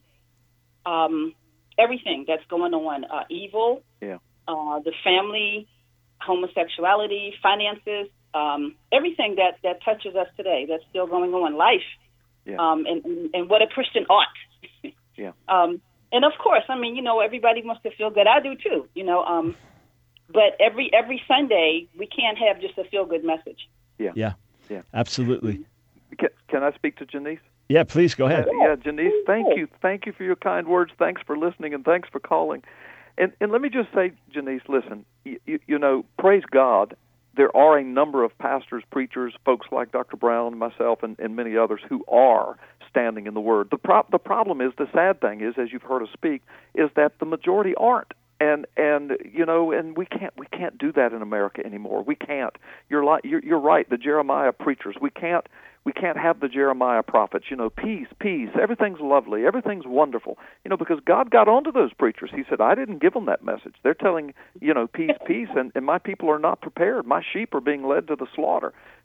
Speaker 5: Um, everything that's going on, uh, evil,
Speaker 4: yeah.
Speaker 5: uh, the family, homosexuality, finances, um, everything that, that touches us today that's still going on, life.
Speaker 4: Yeah.
Speaker 5: Um, and, and, and what a Christian ought.
Speaker 4: yeah.
Speaker 5: Um, and of course, I mean, you know, everybody wants to feel good. I do too, you know. Um, but every every Sunday, we can't have just a feel good message.
Speaker 4: Yeah.
Speaker 1: Yeah.
Speaker 4: Yeah.
Speaker 1: Absolutely.
Speaker 4: Can, can I speak to Janice?
Speaker 1: Yeah, please go ahead.
Speaker 4: Yeah, yeah, Janice, thank you, thank you for your kind words. Thanks for listening, and thanks for calling. And and let me just say, Janice, listen, you, you, you know, praise God. There are a number of pastors, preachers, folks like Doctor Brown, myself, and, and many others who are standing in the Word. The, pro- the problem is, the sad thing is, as you've heard us speak, is that the majority aren't. And and you know, and we can't we can't do that in America anymore. We can't. You're like you're, you're right. The Jeremiah preachers. We can't we can't have the Jeremiah prophets. You know, peace, peace. Everything's lovely. Everything's wonderful. You know, because God got onto those preachers. He said, I didn't give them that message. They're telling, you know, peace, peace, and, and my people are not prepared. My sheep are being led to the slaughter.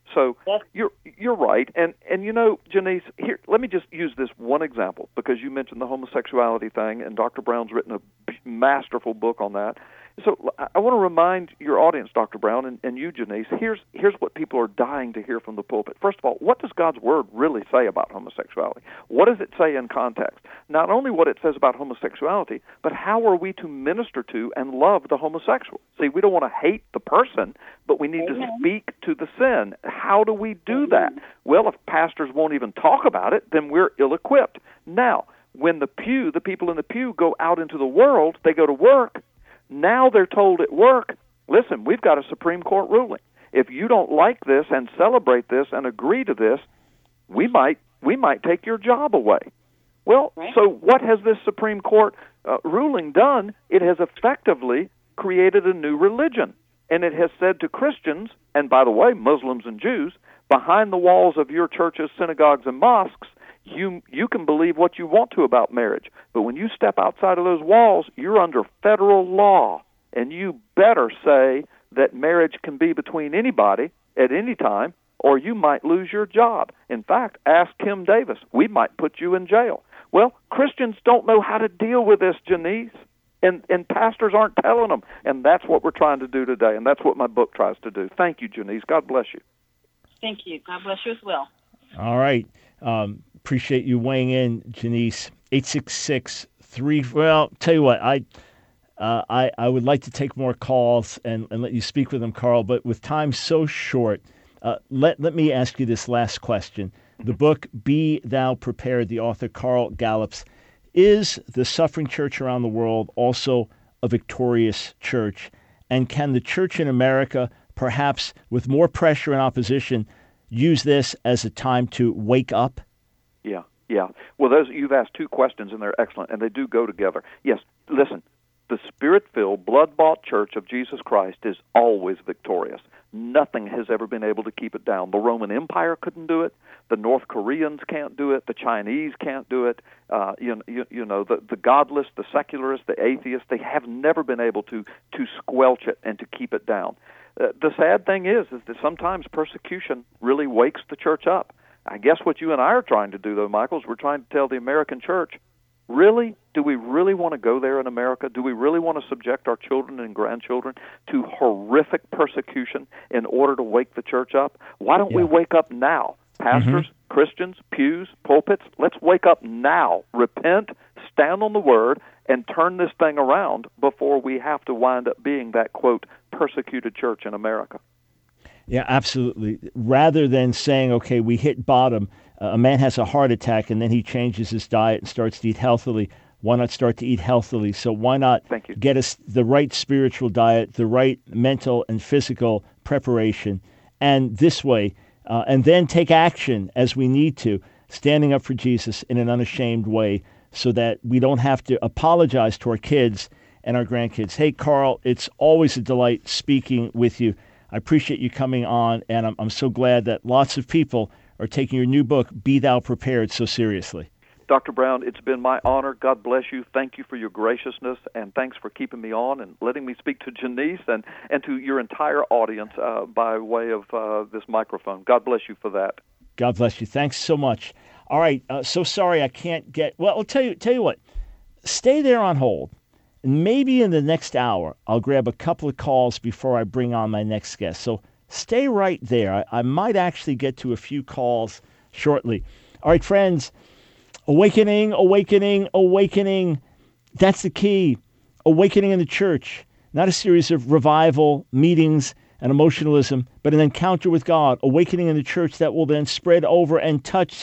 Speaker 4: So you're you're right, and and you know, Janice, here, let me just use this one example because you mentioned the homosexuality thing, and Doctor Brown's written a masterful book on that. So I want to remind your audience, Doctor Brown, and, and you, Janice, here's here's what people are dying to hear from the pulpit. First of all, what does God's Word really say about homosexuality? What does it say in context? Not only what it says about homosexuality, but how are we to minister to and love the homosexual? See, we don't want to hate the person, but we need Amen. to speak to the sin. How do we do that? Well, if pastors won't even talk about it, then we're ill-equipped. Now, when the pew, the people in the pew go out into the world, they go to work, now they're told at work, listen, we've got a Supreme Court ruling. If you don't like this and celebrate this and agree to this, we might we might take your job away. Well, right. So what has this Supreme Court uh, ruling done? It has effectively created a new religion. And it has said to Christians, and by the way, Muslims and Jews, behind the walls of your churches, synagogues, and mosques, You you can believe what you want to about marriage, but when you step outside of those walls, you're under federal law, and you better say that marriage can be between anybody at any time, or you might lose your job. In fact, ask Kim Davis. We might put you in jail. Well, Christians don't know how to deal with this, Janice, and, and pastors aren't telling them, and that's what we're trying to do today, and that's what my book tries to do. Thank you, Janice. God bless you.
Speaker 5: Thank you. God bless you as well.
Speaker 1: All right. Um, appreciate you weighing in, Janice. eight six six, three Well, tell you what, I uh, I I would like to take more calls and, and let you speak with them, Carl, but with time so short, uh, let, let me ask you this last question. The book, Be Thou Prepared, the author Carl Gallups, is the suffering church around the world also a victorious church? And can the church in America, perhaps with more pressure and opposition, use this as a time to wake up?
Speaker 4: Yeah, yeah. Well, those you've asked two questions, and they're excellent, and they do go together. Yes, listen, the Spirit-filled, blood-bought church of Jesus Christ is always victorious. Nothing has ever been able to keep it down. The Roman Empire couldn't do it. The North Koreans can't do it. The Chinese can't do it. Uh, you, you, you know, the, the godless, the secularists, the atheists, they have never been able to, to squelch it and to keep it down. Uh, the sad thing is, is that sometimes persecution really wakes the church up. I guess what you and I are trying to do, though, Michael, is we're trying to tell the American church, really, do we really want to go there in America? Do we really want to subject our children and grandchildren to horrific persecution in order to wake the church up? Why don't yeah. we wake up now? Pastors, mm-hmm. Christians, pews, pulpits, let's wake up now. Repent, stand on the Word, and turn this thing around before we have to wind up being that, quote, persecuted church in America.
Speaker 1: Yeah, absolutely. Rather than saying, okay, we hit bottom, uh, a man has a heart attack and then he changes his diet and starts to eat healthily. Why not start to eat healthily? So why not get us the right spiritual diet, the right mental and physical preparation, and this way, uh, and then take action as we need to, standing up for Jesus in an unashamed way so that we don't have to apologize to our kids and our grandkids. Hey, Carl, it's always a delight speaking with you. I appreciate you coming on, and I'm, I'm so glad that lots of people are taking your new book, Be Thou Prepared, so seriously.
Speaker 4: Doctor Brown, it's been my honor. God bless you. Thank you for your graciousness, and thanks for keeping me on and letting me speak to Janice and, and to your entire audience uh, by way of uh, this microphone. God bless you for that.
Speaker 1: God bless you. Thanks so much. All right, uh, so sorry I can't get... Well, I'll tell you, tell you what. Stay there on hold. And maybe in the next hour, I'll grab a couple of calls before I bring on my next guest. So stay right there. I, I might actually get to a few calls shortly. All right, friends, awakening, awakening, awakening. That's the key. Awakening in the church, not a series of revival meetings and emotionalism, but an encounter with God. Awakening in the church that will then spread over and touch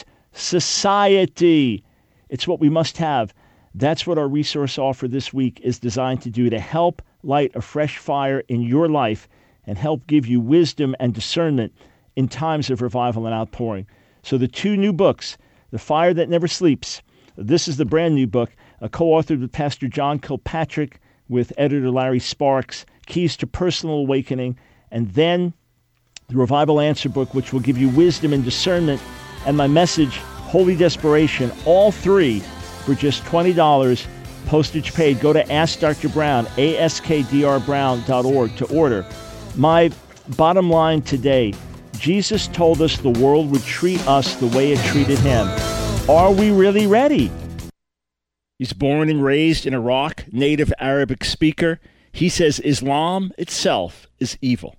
Speaker 1: society. It's what we must have. That's what our resource offer this week is designed to do, to help light a fresh fire in your life and help give you wisdom and discernment in times of revival and outpouring. So the two new books, The Fire That Never Sleeps. This is the brand new book, uh, co-authored with Pastor John Kilpatrick, with editor Larry Sparks, Keys to Personal Awakening, and then the Revival Answer book, which will give you wisdom and discernment, and my message, Holy Desperation, all three for just twenty dollars, postage paid. Go to Ask Doctor Brown, ask d r brown dot org to order. My bottom line today, Jesus told us the world would treat us the way it treated him. Are we really ready? He's born and raised in Iraq, native Arabic speaker. He says Islam itself is evil.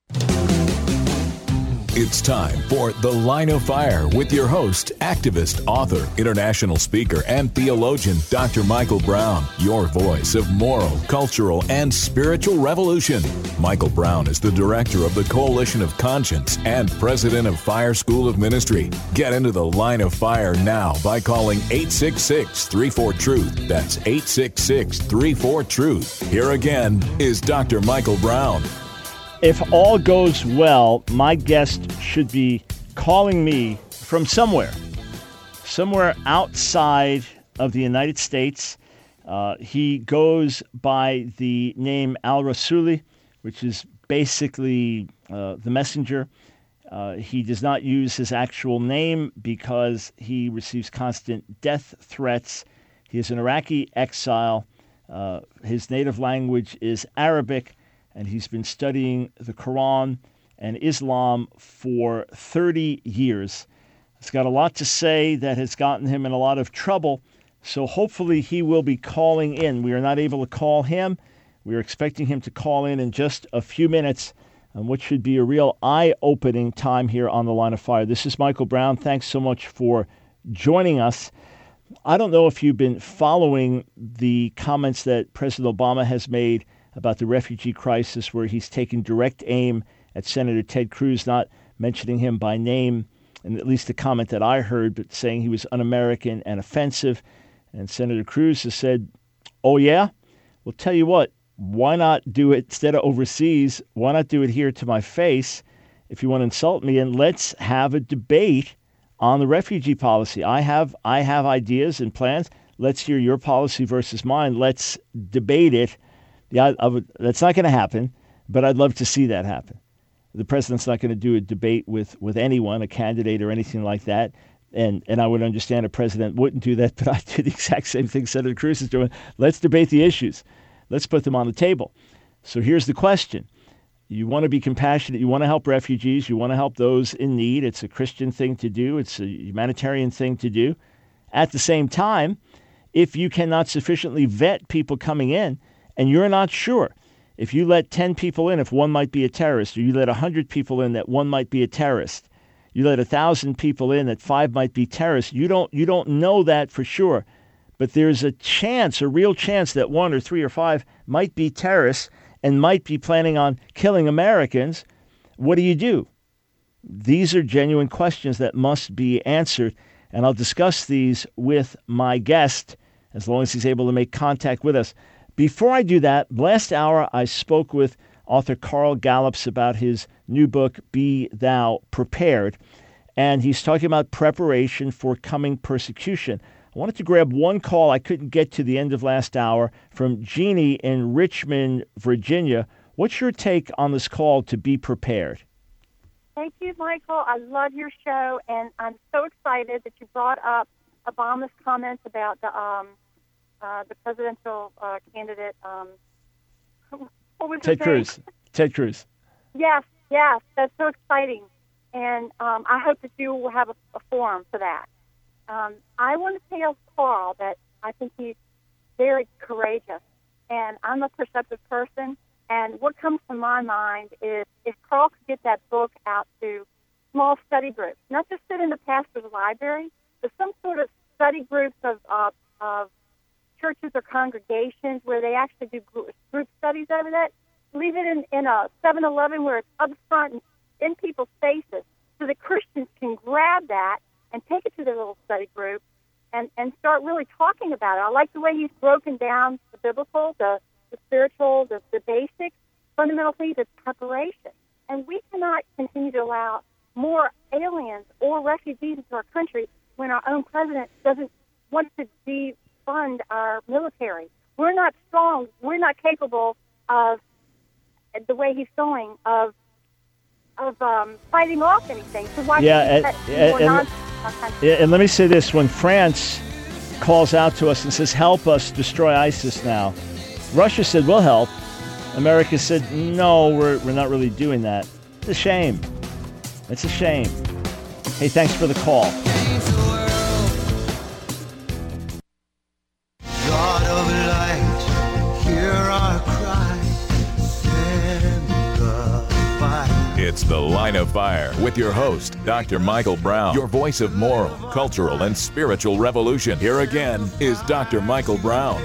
Speaker 2: It's time for The Line of Fire with your host, activist, author, international speaker, and theologian, Doctor Michael Brown, your voice of moral, cultural, and spiritual revolution. Michael Brown is the director of the Coalition of Conscience and president of Fire School of Ministry. Get into The Line of Fire now by calling eight six six, three four, truth. That's eight six six, three four, truth. Here again is Doctor Michael Brown.
Speaker 1: If all goes well, my guest should be calling me from somewhere, somewhere outside of the United States. Uh, he goes by the name Al-Rasuli, which is basically uh, the messenger. Uh, he does not use his actual name because he receives constant death threats. He is an Iraqi exile. Uh, his native language is Arabic. And he's been studying the Quran and Islam for thirty years. He's got a lot to say that has gotten him in a lot of trouble, so hopefully he will be calling in. We are not able to call him. We are expecting him to call in in just a few minutes, on what should be a real eye-opening time here on The Line of Fire. This is Michael Brown. Thanks so much for joining us. I don't know if you've been following the comments that President Obama has made about the refugee crisis, where he's taking direct aim at Senator Ted Cruz, not mentioning him by name, and at least the comment that I heard, but saying he was un-American and offensive. And Senator Cruz has said, oh, yeah? Well, tell you what, why not do it instead of overseas? Why not do it here to my face if you want to insult me? And let's have a debate on the refugee policy. I have I have ideas and plans. Let's hear your policy versus mine. Let's debate it. Yeah, I would, that's not going to happen, but I'd love to see that happen. The president's not going to do a debate with, with anyone, a candidate or anything like that, and and I would understand a president wouldn't do that, but I do the exact same thing Senator Cruz is doing. Let's debate the issues. Let's put them on the table. So here's the question. You want to be compassionate. You want to help refugees. You want to help those in need. It's a Christian thing to do. It's a humanitarian thing to do. At the same time, if you cannot sufficiently vet people coming in, and you're not sure if you let ten people in, if one might be a terrorist, or you let one hundred people in that one might be a terrorist, you let one thousand people in that five might be terrorists, you don't you don't know that for sure. But there's a chance, a real chance that one or three or five might be terrorists and might be planning on killing Americans. What do you do? These are genuine questions that must be answered, and I'll discuss these with my guest as long as he's able to make contact with us. Before I do that, last hour I spoke with author Carl Gallups about his new book, Be Thou Prepared, and he's talking about preparation for coming persecution. I wanted to grab one call I couldn't get to the end of last hour from Jeannie in Richmond, Virginia. What's your take on this call to be prepared?
Speaker 6: Thank you, Michael. I love your show, and I'm so excited that you brought up Obama's comments about the um, Uh, the presidential uh, candidate, um, what was
Speaker 1: Ted
Speaker 6: his
Speaker 1: Cruz.
Speaker 6: name?
Speaker 1: Ted Cruz.
Speaker 6: Yes, yes, that's so exciting. And um, I hope that you will have a, a forum for that. Um, I want to tell Carl that I think he's very courageous, and I'm a perceptive person. And what comes to my mind is if Carl could get that book out to small study groups, not just sit in the pastor's library, but some sort of study groups of, uh, of churches or congregations where they actually do group studies over that. Leave it in, in a seven eleven where it's up front and in people's faces so that Christians can grab that and take it to their little study group and, and start really talking about it. I like the way he's broken down the biblical, the, the spiritual, the, the basic, fundamental things of preparation. And we cannot continue to allow more aliens or refugees into our country when our own president doesn't want to be fund our military. We're not strong. We're not capable of, the way he's going, of of um, fighting off anything. So why
Speaker 1: yeah,
Speaker 6: and,
Speaker 1: and, and, and let me say this. When France calls out to us and says, help us destroy ISIS now, Russia said, we'll help. America said, no, we're, we're not really doing that. It's a shame. It's a shame. Hey, thanks for the call.
Speaker 3: God of light, hear our cry, send the fire.
Speaker 2: It's The Line of Fire with your host, Doctor Michael Brown, your voice of moral, cultural, and spiritual revolution. Here again is Doctor Michael Brown.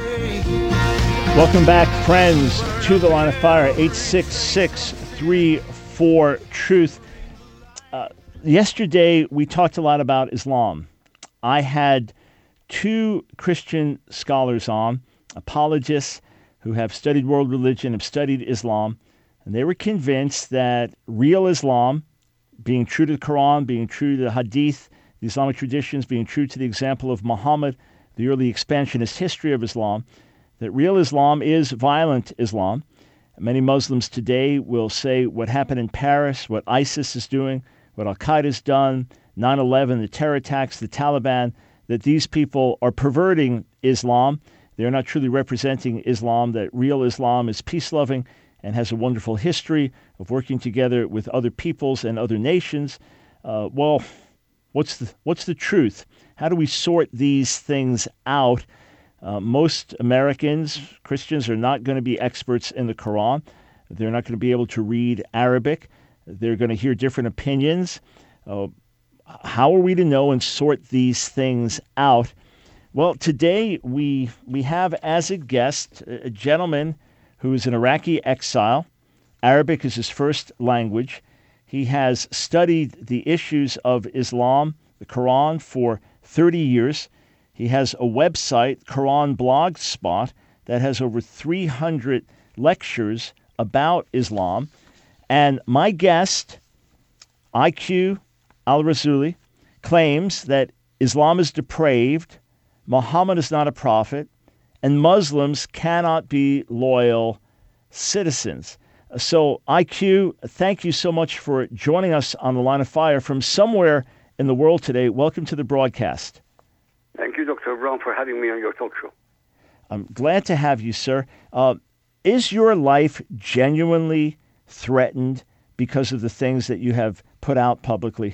Speaker 1: Welcome back, friends, to The Line of Fire, eight six six, three four, truth. Uh, yesterday, we talked a lot about Islam. I had two Christian scholars on, apologists who have studied world religion, have studied Islam, and they were convinced that real Islam, being true to the Quran, being true to the Hadith, the Islamic traditions, being true to the example of Muhammad, the early expansionist history of Islam, that real Islam is violent Islam. Many Muslims today will say what happened in Paris, what ISIS is doing, what Al-Qaeda's done, nine eleven, the terror attacks, the Taliban, that these people are perverting Islam. They're not truly representing Islam, that real Islam is peace-loving and has a wonderful history of working together with other peoples and other nations. Uh, well, what's the, what's the truth? How do we sort these things out? Uh, most Americans, Christians, are not going to be experts in the Quran. They're not going to be able to read Arabic. They're going to hear different opinions. Uh, how are we to know and sort these things out? Well, today we we have as a guest a gentleman who is an Iraqi exile. Arabic is his first language. He has studied the issues of Islam, the Quran, for thirty years. He has a website, Quran Blogspot, that has over three hundred lectures about Islam. And my guest, I Q Al-Rassouli, claims that Islam is depraved, Muhammad is not a prophet, and Muslims cannot be loyal citizens. So, I Q, thank you so much for joining us on The Line of Fire from somewhere in the world today. Welcome to the broadcast.
Speaker 7: Thank you, Doctor Brown, for having me on your talk show.
Speaker 1: I'm glad to have you, sir. Uh, is your life genuinely threatened because of the things that you have put out publicly?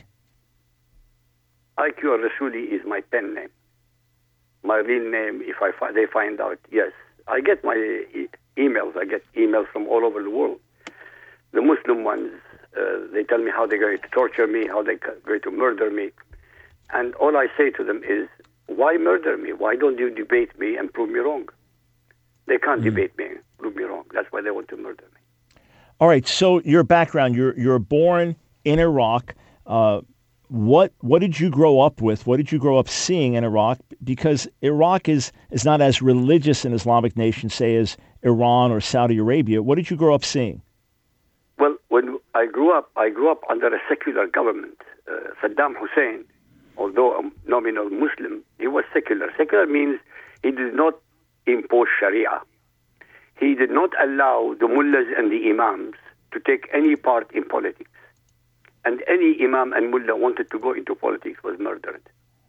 Speaker 7: I Q Al-Rassouli is my pen name. My real name, if I fi- they find out, yes. I get my e- emails. I get emails from all over the world. The Muslim ones, uh, they tell me how they're going to torture me, how they're going to murder me. And all I say to them is, why murder me? Why don't you debate me and prove me wrong? They can't mm. debate me and prove me wrong. That's why they want to murder me.
Speaker 1: All right. So your background, you're you're born in Iraq. Uh, what what did you grow up with? What did you grow up seeing in Iraq? Because Iraq is, is not as religious an Islamic nation, say, as Iran or Saudi Arabia. What did you grow up seeing?
Speaker 7: Well, when I grew up, I grew up under a secular government. Uh, Saddam Hussein, although a nominal Muslim, he was secular. Secular means he did not impose Sharia. He did not allow the mullahs and the imams to take any part in politics. And any imam and mullah wanted to go into politics was murdered.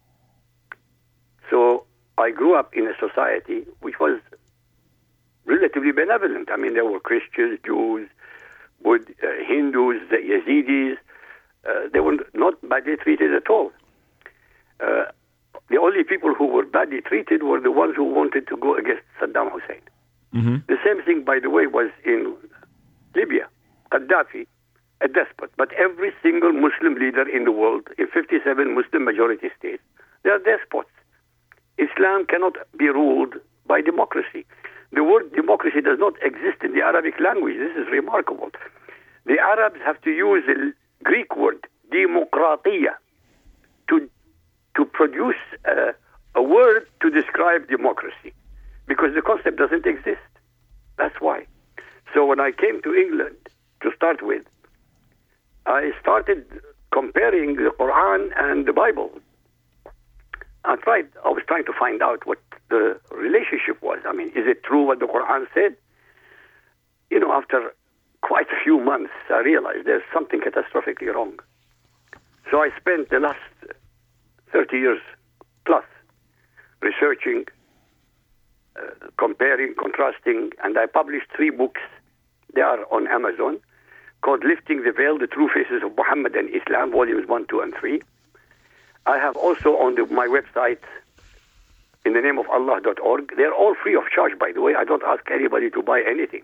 Speaker 7: So I grew up in a society which was relatively benevolent. I mean, there were Christians, Jews, Bud- uh, Hindus, the Yazidis. Uh, they were not badly treated at all. Uh, the only people who were badly treated were the ones who wanted to go against Saddam Hussein.
Speaker 1: Mm-hmm.
Speaker 7: The same thing, by the way, was in Libya. Gaddafi, a despot. But every single Muslim leader in the world, in fifty-seven Muslim majority states, they are despots. Islam cannot be ruled by democracy. The word democracy does not exist in the Arabic language. This is remarkable. The Arabs have to use the Greek word, demokratia, to to produce uh, a word to describe democracy, because the concept doesn't exist. That's why. So when I came to England to start with, I started comparing the Quran and the Bible. I tried. I was trying to find out what the relationship was. I mean, is it true what the Quran said? You know, after quite a few months, I realized there's something catastrophically wrong. So I spent the last thirty years plus researching, uh, comparing, contrasting, and I published three books. They are on Amazon. called Lifting the Veil, The True Faces of Muhammad and Islam, volumes one, two, and three. I have also on the, my website, in the name of Allah dot org. They're all free of charge, by the way. I don't ask anybody to buy anything.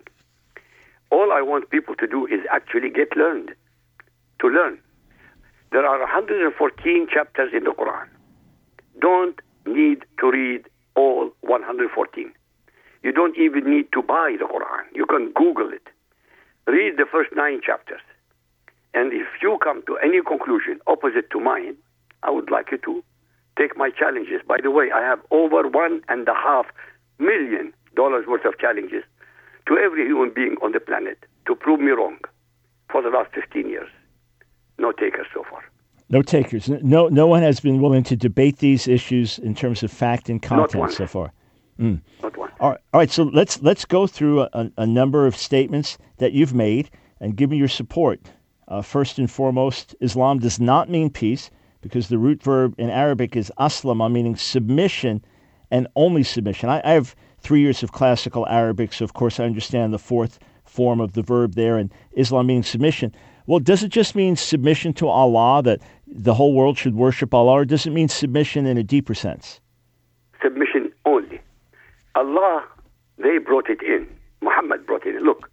Speaker 7: All I want people to do is actually get learned, to learn. There are one hundred fourteen chapters in the Quran. Don't need to read all one hundred fourteen. You don't even need to buy the Quran. You can Google it. Read the first nine chapters. And if you come to any conclusion opposite to mine, I would like you to take my challenges. By the way, I have over one and a half million dollars worth of challenges to every human being on the planet to prove me wrong for the last fifteen years. No takers so far.
Speaker 1: No takers. No, no one has been willing to debate these issues in terms of fact and content so far. Mm.
Speaker 7: Not one.
Speaker 1: All right, all right. So let's let's go through a, a number of statements that you've made and give me your support. Uh, first and foremost, Islam does not mean peace because the root verb in Arabic is aslama, meaning submission and only submission. I, I have three years of classical Arabic, so of course I understand the fourth form of the verb there, and Islam meaning submission. Well, does it just mean submission to Allah, that the whole world should worship Allah, or does it mean submission in a deeper sense?
Speaker 7: Submission only. Allah, they brought it in. Muhammad brought it in. Look,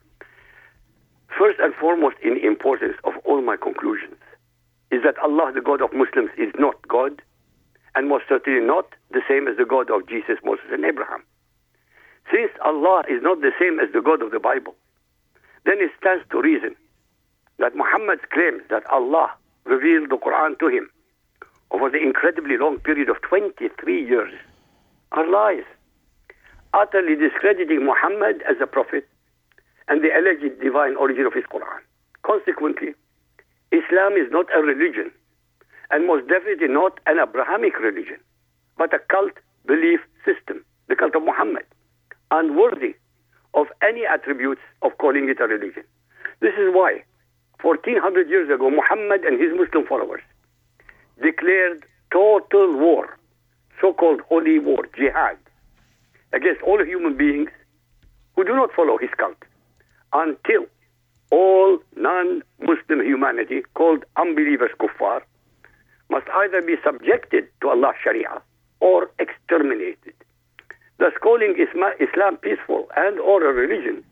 Speaker 7: first and foremost in importance of all my conclusions is that Allah, the God of Muslims, is not God, and most certainly not the same as the God of Jesus, Moses, and Abraham. Since Allah is not the same as the God of the Bible, then it stands to reason that Muhammad's claims that Allah revealed the Quran to him over the incredibly long period of twenty-three years are lies, utterly discrediting Muhammad as a prophet and the alleged divine origin of his Quran. Consequently, Islam is not a religion, and most definitely not an Abrahamic religion, but a cult belief system, the cult of Muhammad, unworthy of any attributes of calling it a religion. This is why fourteen hundred years ago, Muhammad and his Muslim followers declared total war, so-called holy war, jihad, against all human beings who do not follow his cult, until all non-Muslim humanity, called unbelievers, kuffar, must either be subjected to Allah's Sharia or exterminated. Thus, calling Islam peaceful and or a religion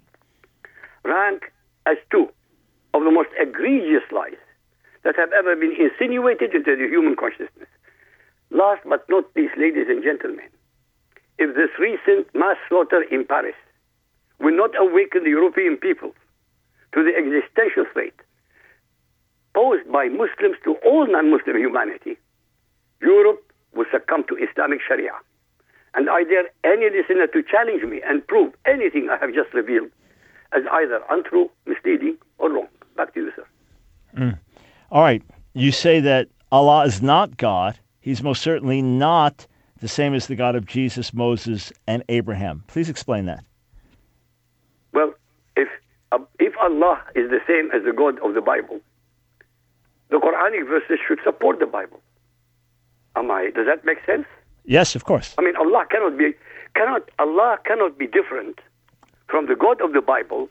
Speaker 7: rank as two of the most egregious lies that have ever been insinuated into the human consciousness. Last but not least, ladies and gentlemen, if this recent mass slaughter in Paris will not awaken the European people to the existential threat posed by Muslims to all non-Muslim humanity, Europe will succumb to Islamic Sharia. And I dare any listener to challenge me and prove anything I have just revealed as either untrue, misleading, or wrong. Back to you, sir.
Speaker 1: Mm. All right. You say that Allah is not God. He's most certainly not the same as the God of Jesus, Moses, and Abraham. Please explain that.
Speaker 7: Well, if uh, if Allah is the same as the God of the Bible, the Quranic verses should support the Bible. Am I? Does that make sense?
Speaker 1: Yes, of course.
Speaker 7: I mean, Allah cannot be cannot Allah cannot be different from the God of the Bible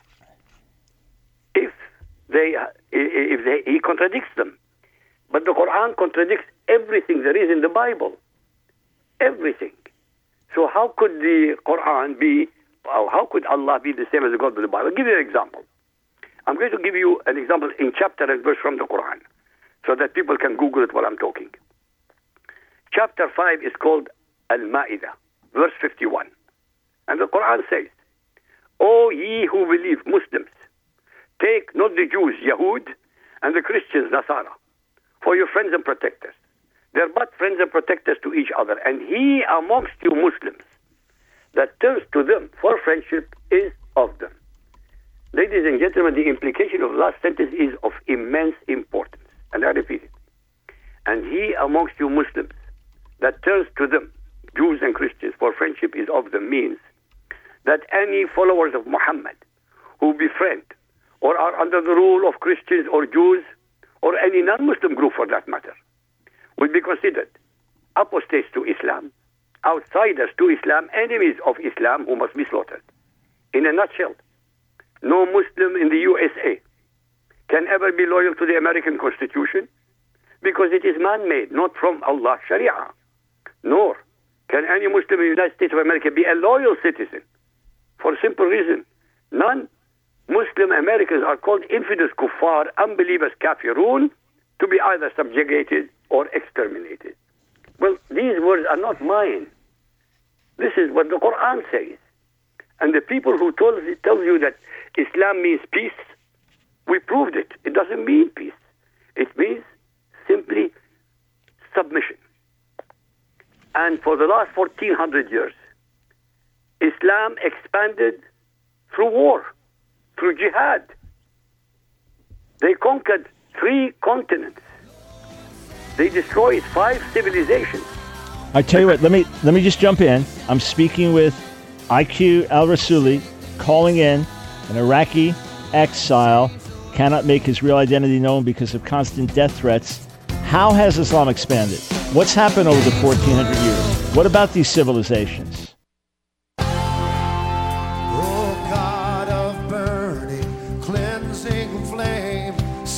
Speaker 7: if they if they, he contradicts them. But the Quran contradicts everything there is in the Bible, everything. So how could the Quran be? How could Allah be the same as the God of the Bible? I'll give you an example. I'm going to give you an example in chapter and verse from the Quran, so that people can Google it while I'm talking. Chapter five is called Al-Ma'idah, verse fifty-one. And the Quran says, O ye who believe, Muslims, take not the Jews, Yahud, and the Christians, Nasara, for your friends and protectors. They're but friends and protectors to each other. And he amongst you Muslims that turns to them for friendship is of them. Ladies and gentlemen, the implication of the last sentence is of immense importance. And I repeat it. And he amongst you Muslims that turns to them, Jews and Christians, for friendship is of them, means that any followers of Muhammad who befriend or are under the rule of Christians or Jews or any non-Muslim group for that matter will be considered apostates to Islam, outsiders to Islam, enemies of Islam who must be slaughtered. In a nutshell, no Muslim in the U S A can ever be loyal to the American Constitution? Because it is man-made, not from Allah Sharia. Nor can any Muslim in the United States of America be a loyal citizen. For a simple reason. Non-Muslim Americans are called infidels, kuffar, unbelievers, kafirun, to be either subjugated or exterminated. Well, these words are not mine. This is what the Quran says. And the people who told, tell you that Islam means peace, we proved it. It doesn't mean peace. It means simply submission. And for the last fourteen hundred years, Islam expanded through war, through jihad. They conquered three continents. They destroyed five civilizations.
Speaker 1: I tell you what, let me let me just jump in. I'm speaking with I Q al-Rasuli, calling in, an Iraqi exile, cannot make his real identity known because of constant death threats. How has Islam expanded? What's happened over the fourteen hundred years? What about these civilizations?
Speaker 3: Oh, God of burning, cleansing flame,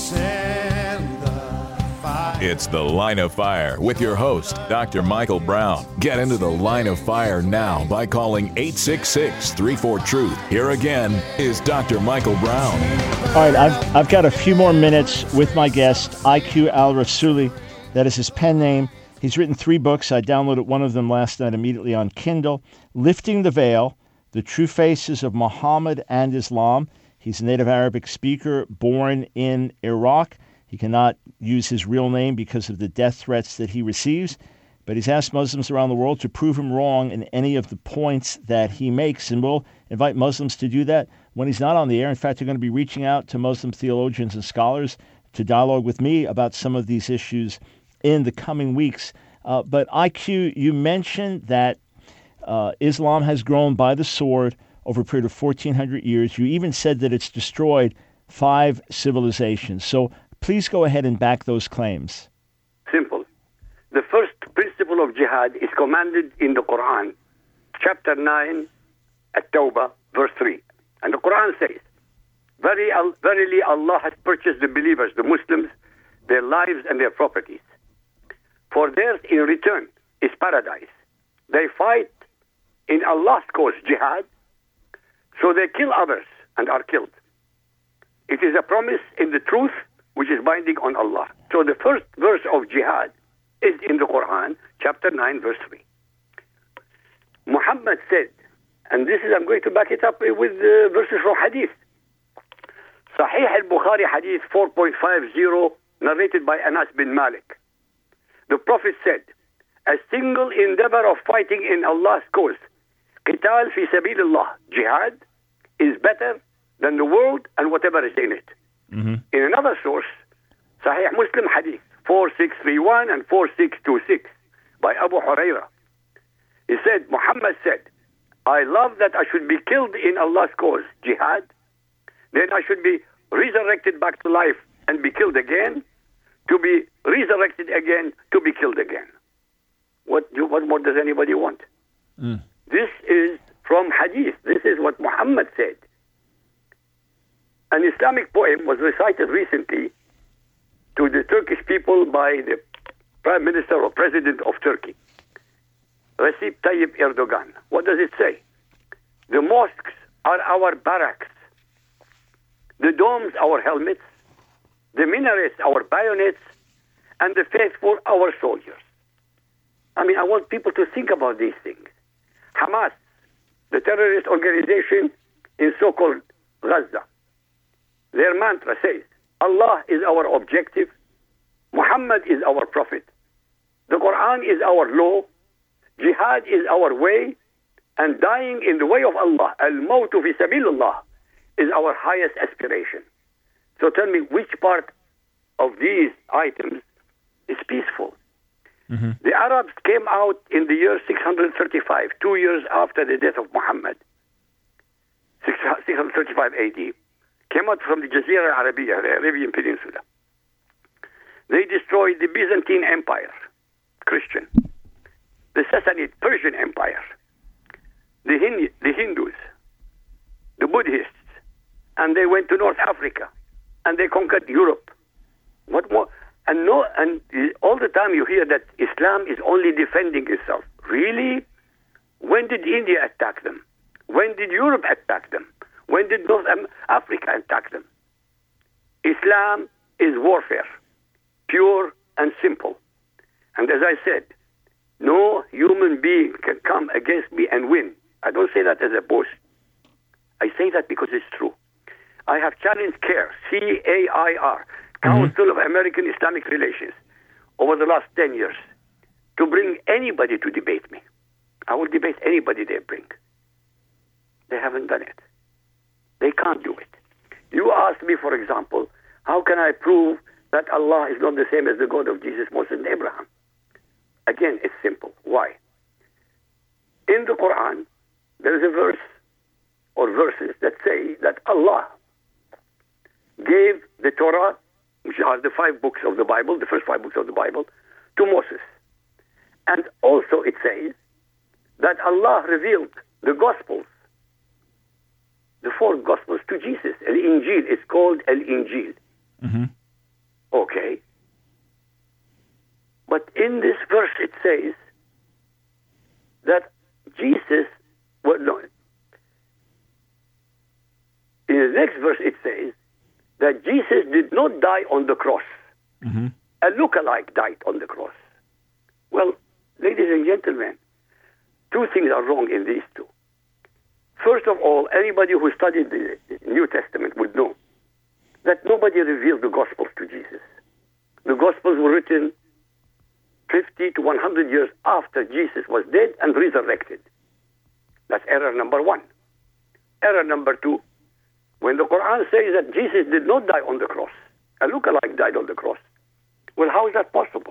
Speaker 3: send the fire.
Speaker 2: It's The Line of Fire with your host, Doctor Michael Brown. Get into the Line of Fire now by calling eight six six, three four, truth. Here again is Doctor Michael Brown.
Speaker 1: All right, I've, I've got a few more minutes with my guest, I Q al-Rasuli. That is his pen name. He's written three books. I downloaded one of them last night immediately on Kindle. Lifting the Veil, The True Faces of Muhammad and Islam. He's a native Arabic speaker born in Iraq. He cannot use his real name because of the death threats that he receives. But he's asked Muslims around the world to prove him wrong in any of the points that he makes. And we'll invite Muslims to do that when he's not on the air. In fact, they're going to be reaching out to Muslim theologians and scholars to dialogue with me about some of these issues in the coming weeks. Uh, but I Q, you mentioned that uh, Islam has grown by the sword over a period of fourteen hundred years. You even said that it's destroyed five civilizations. So please go ahead and back those claims.
Speaker 7: Simple. The first principle of jihad is commanded in the Quran, chapter nine, At-Tawbah, verse three. And the Quran says, Very, Verily Allah has purchased the believers, the Muslims, their lives and their properties. For theirs in return is paradise. They fight in Allah's cause, jihad, so they kill others and are killed. It is a promise in the truth which is binding on Allah. So the first verse of jihad is in the Quran, chapter nine, verse three. Muhammad said, and this is, I'm going to back it up with uh, verses from Hadith. Sahih al-Bukhari Hadith four point five zero, narrated by Anas bin Malik. The Prophet said, a single endeavor of fighting in Allah's cause, qital fi sabilillah, jihad, is better than the world and whatever is in it. Mm-hmm. In another source, Sahih Muslim Hadith four six three one and four six two six by Abu Hurairah. He said, Muhammad said, I love that I should be killed in Allah's cause, jihad, then I should be resurrected back to life and be killed again, to be resurrected again, to be killed again. What, do, what more does anybody want? Mm. This is from Hadith. This is what Muhammad said. An Islamic poem was recited recently to the Turkish people by the Prime Minister or President of Turkey, Recep Tayyip Erdogan. What does it say? The mosques are our barracks, the domes our helmets, the minarets our bayonets, and the faithful our soldiers. I mean, I want people to think about these things. Hamas, the terrorist organization in so-called Gaza, their mantra says, Allah is our objective, Muhammad is our prophet, the Quran is our law, jihad is our way, and dying in the way of Allah, al-mawtu fi sabilillah, is our highest aspiration. So tell me, which part of these items is peaceful? Mm-hmm. The Arabs came out in the year six hundred thirty-five, two years after the death of Muhammad, six hundred thirty-five A D, came out from the Jazeera Arabiya, the Arabian Peninsula. They destroyed the Byzantine Empire, Christian, the Sassanid Persian Empire, the, Hin- the Hindus, the Buddhists, and they went to North Africa and they conquered Europe. What more? And no, and all the time you hear that Islam is only defending itself. Really? When did India attack them? When did Europe attack them? When did North Africa attack them? Islam is warfare, pure and simple. And as I said, no human being can come against me and win. I don't say that as a boast. I say that because it's true. I have challenged CAIR, C A I R, Council mm-hmm. of American Islamic Relations, over the last ten years, to bring anybody to debate me. I will debate anybody they bring. They haven't done it. They can't do it. You asked me, for example, how can I prove that Allah is not the same as the God of Jesus, Moses, and Abraham? Again, it's simple. Why? In the Quran, there is a verse or verses that say that Allah gave the Torah, which are the five books of the Bible, the first five books of the Bible, to Moses. And also it says that Allah revealed the Gospels, the four Gospels, to Jesus. Al-Injil is called Al-Injil.
Speaker 1: Mm-hmm.
Speaker 7: Okay. But in this verse it says that Jesus, well, no, in the next verse it says that Jesus did not die on the cross.
Speaker 1: Mm-hmm.
Speaker 7: A lookalike died on the cross. Well, ladies and gentlemen, two things are wrong in these two. First of all, anybody who studied the New Testament would know that nobody revealed the Gospels to Jesus. The Gospels were written fifty to one hundred years after Jesus was dead and resurrected. That's error number one. Error number two, when the Quran says that Jesus did not die on the cross, a lookalike died on the cross. Well, how is that possible?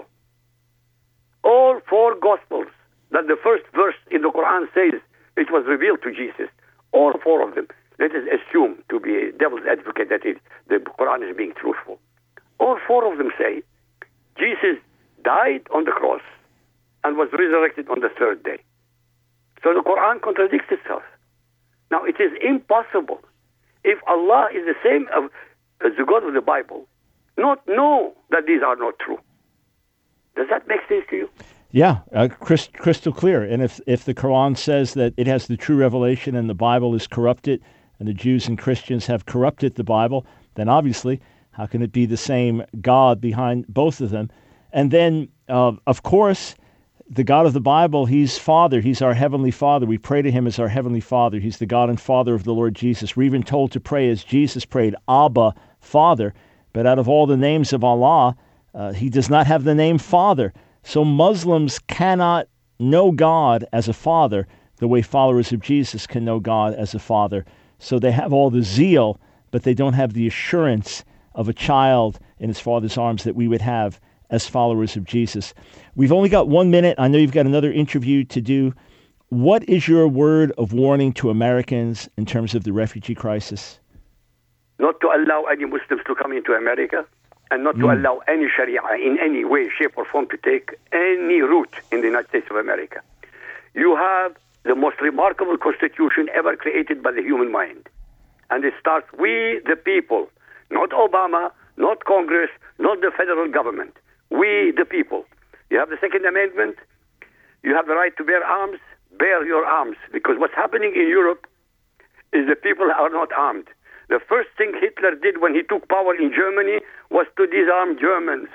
Speaker 7: All four Gospels that the first verse in the Quran says it was revealed to Jesus, all four of them, let us assume to be a devil's advocate that it, the Quran is being truthful. All four of them say Jesus died on the cross and was resurrected on the third day. So the Quran contradicts itself. Now, it is impossible, if Allah is the same as the God of the Bible, not know that these are not true. Does that make sense to you?
Speaker 1: Yeah, uh, crystal, crystal clear. And if, if the Quran says that it has the true revelation and the Bible is corrupted, and the Jews and Christians have corrupted the Bible, then obviously, how can it be the same God behind both of them? And then, uh, of course, the God of the Bible, he's Father. He's our Heavenly Father. We pray to him as our Heavenly Father. He's the God and Father of the Lord Jesus. We're even told to pray as Jesus prayed, Abba, Father. But out of all the names of Allah, uh, he does not have the name Father. So Muslims cannot know God as a Father the way followers of Jesus can know God as a Father. So they have all the zeal, but they don't have the assurance of a child in his father's arms that we would have as followers of Jesus. We've only got one minute. I know you've got another interview to do. What is your word of warning to Americans in terms of the refugee crisis?
Speaker 7: Not to allow any Muslims to come into America, and not to mm. allow any Sharia in any way, shape, or form to take any root in the United States of America. You have the most remarkable constitution ever created by the human mind. And it starts, we the people, not Obama, not Congress, not the federal government. We the people. You have the Second Amendment. You have the right to bear arms. Bear your arms. Because what's happening in Europe is the people are not armed. The first thing Hitler did when he took power in Germany was to disarm Germans.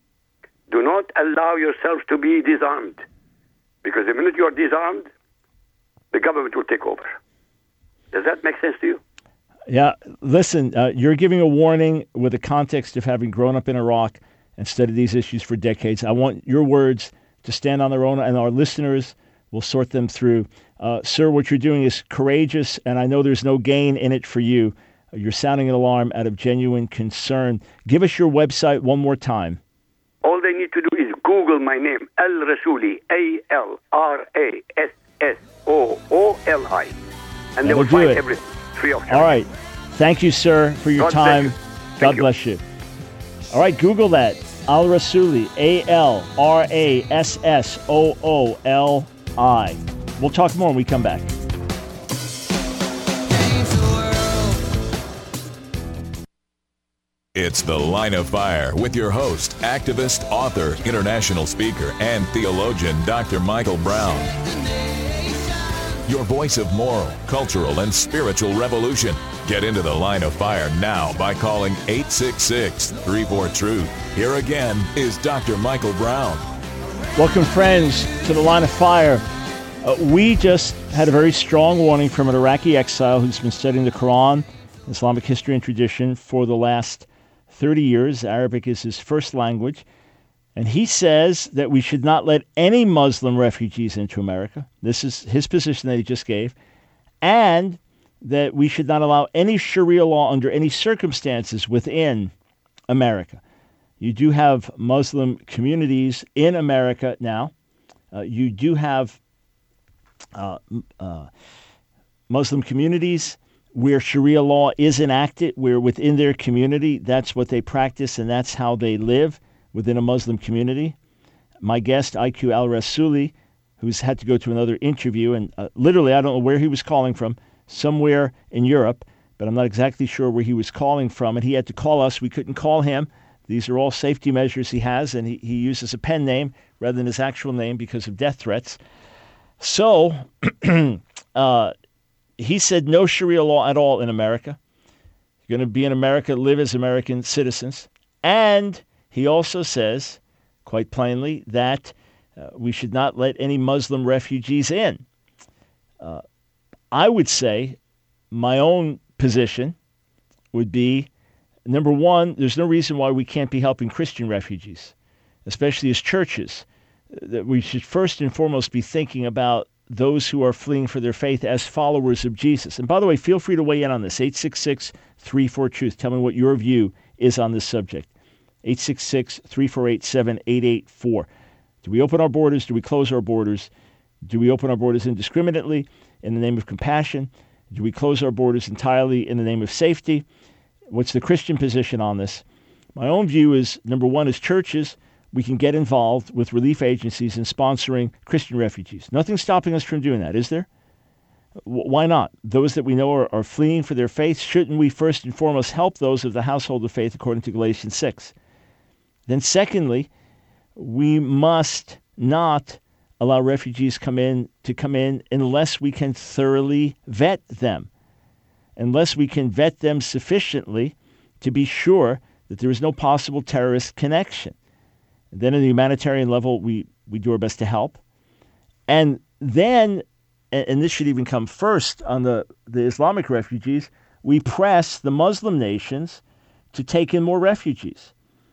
Speaker 7: Do not allow yourselves to be disarmed. Because the minute you are disarmed, the government will take over. Does that make sense to you?
Speaker 1: Yeah. Listen, uh, you're giving a warning with the context of having grown up in Iraq and studied these issues for decades. I want your words to stand on their own, and our listeners will sort them through. Uh, sir, what you're doing is courageous, and I know there's no gain in it for you. You're sounding an alarm out of genuine concern. Give us your website one more time.
Speaker 7: All they need to do is Google my name, Al-Rasuli, A L R A S S O O L I, and
Speaker 1: That'll
Speaker 7: they will find
Speaker 1: it.
Speaker 7: everything free of charge.
Speaker 1: All right. Thank you, sir, for your
Speaker 7: God
Speaker 1: time.
Speaker 7: bless you.
Speaker 1: God
Speaker 7: you.
Speaker 1: bless you. All right, Google that. Al-Rasuli, A L R A S S O O L I. We'll talk more when we come back.
Speaker 2: It's The Line of Fire with your host, activist, author, international speaker, and theologian, Doctor Michael Brown. Your voice of moral, cultural, and spiritual revolution. Get into The Line of Fire now by calling eight six six, three four, truth. Here again is Doctor Michael Brown.
Speaker 1: Welcome, friends, to The Line of Fire. Uh, we just had a very strong warning from an Iraqi exile who's been studying the Quran, Islamic history and tradition for the last thirty years. Arabic is his first language. And he says that we should not let any Muslim refugees into America. This is his position that he just gave. And that we should not allow any Sharia law under any circumstances within America. You do have Muslim communities in America now. Uh, you do have uh, uh, Muslim communities where Sharia law is enacted, where within their community, that's what they practice and that's how they live within a Muslim community. My guest, I Q Al-Rassouli, who's had to go to another interview, and uh, literally, I don't know where he was calling from, somewhere in Europe, but I'm not exactly sure where he was calling from, and he had to call us. We couldn't call him. These are all safety measures he has, and he, he uses a pen name rather than his actual name because of death threats. So, uh, he said no Sharia law at all in America. You're going to be in America, live as American citizens. And he also says, quite plainly, that uh, we should not let any Muslim refugees in. Uh, I would say my own position would be, number one, there's no reason why we can't be helping Christian refugees, especially as churches, that we should first and foremost be thinking about those who are fleeing for their faith as followers of Jesus. And by the way, feel free to weigh in on this, eight six six, three four, truth. Tell me what your view is on this subject. eight six six, three four eight, seven eight eight four. Do we open our borders? Do we close our borders? Do we open our borders indiscriminately in the name of compassion? Do we close our borders entirely in the name of safety? What's the Christian position on this? My own view is, number one, as churches, we can get involved with relief agencies in sponsoring Christian refugees. Nothing's stopping us from doing that, is there? W- why not? Those that we know are, are fleeing for their faith, shouldn't we first and foremost help those of the household of faith according to Galatians six? Then secondly, we must not allow refugees come in to come in unless we can thoroughly vet them, unless we can vet them sufficiently to be sure that there is no possible terrorist connection. And then at the humanitarian level, we, we do our best to help. And then, and this should even come first on the, the Islamic refugees, we press the Muslim nations to take in more refugees.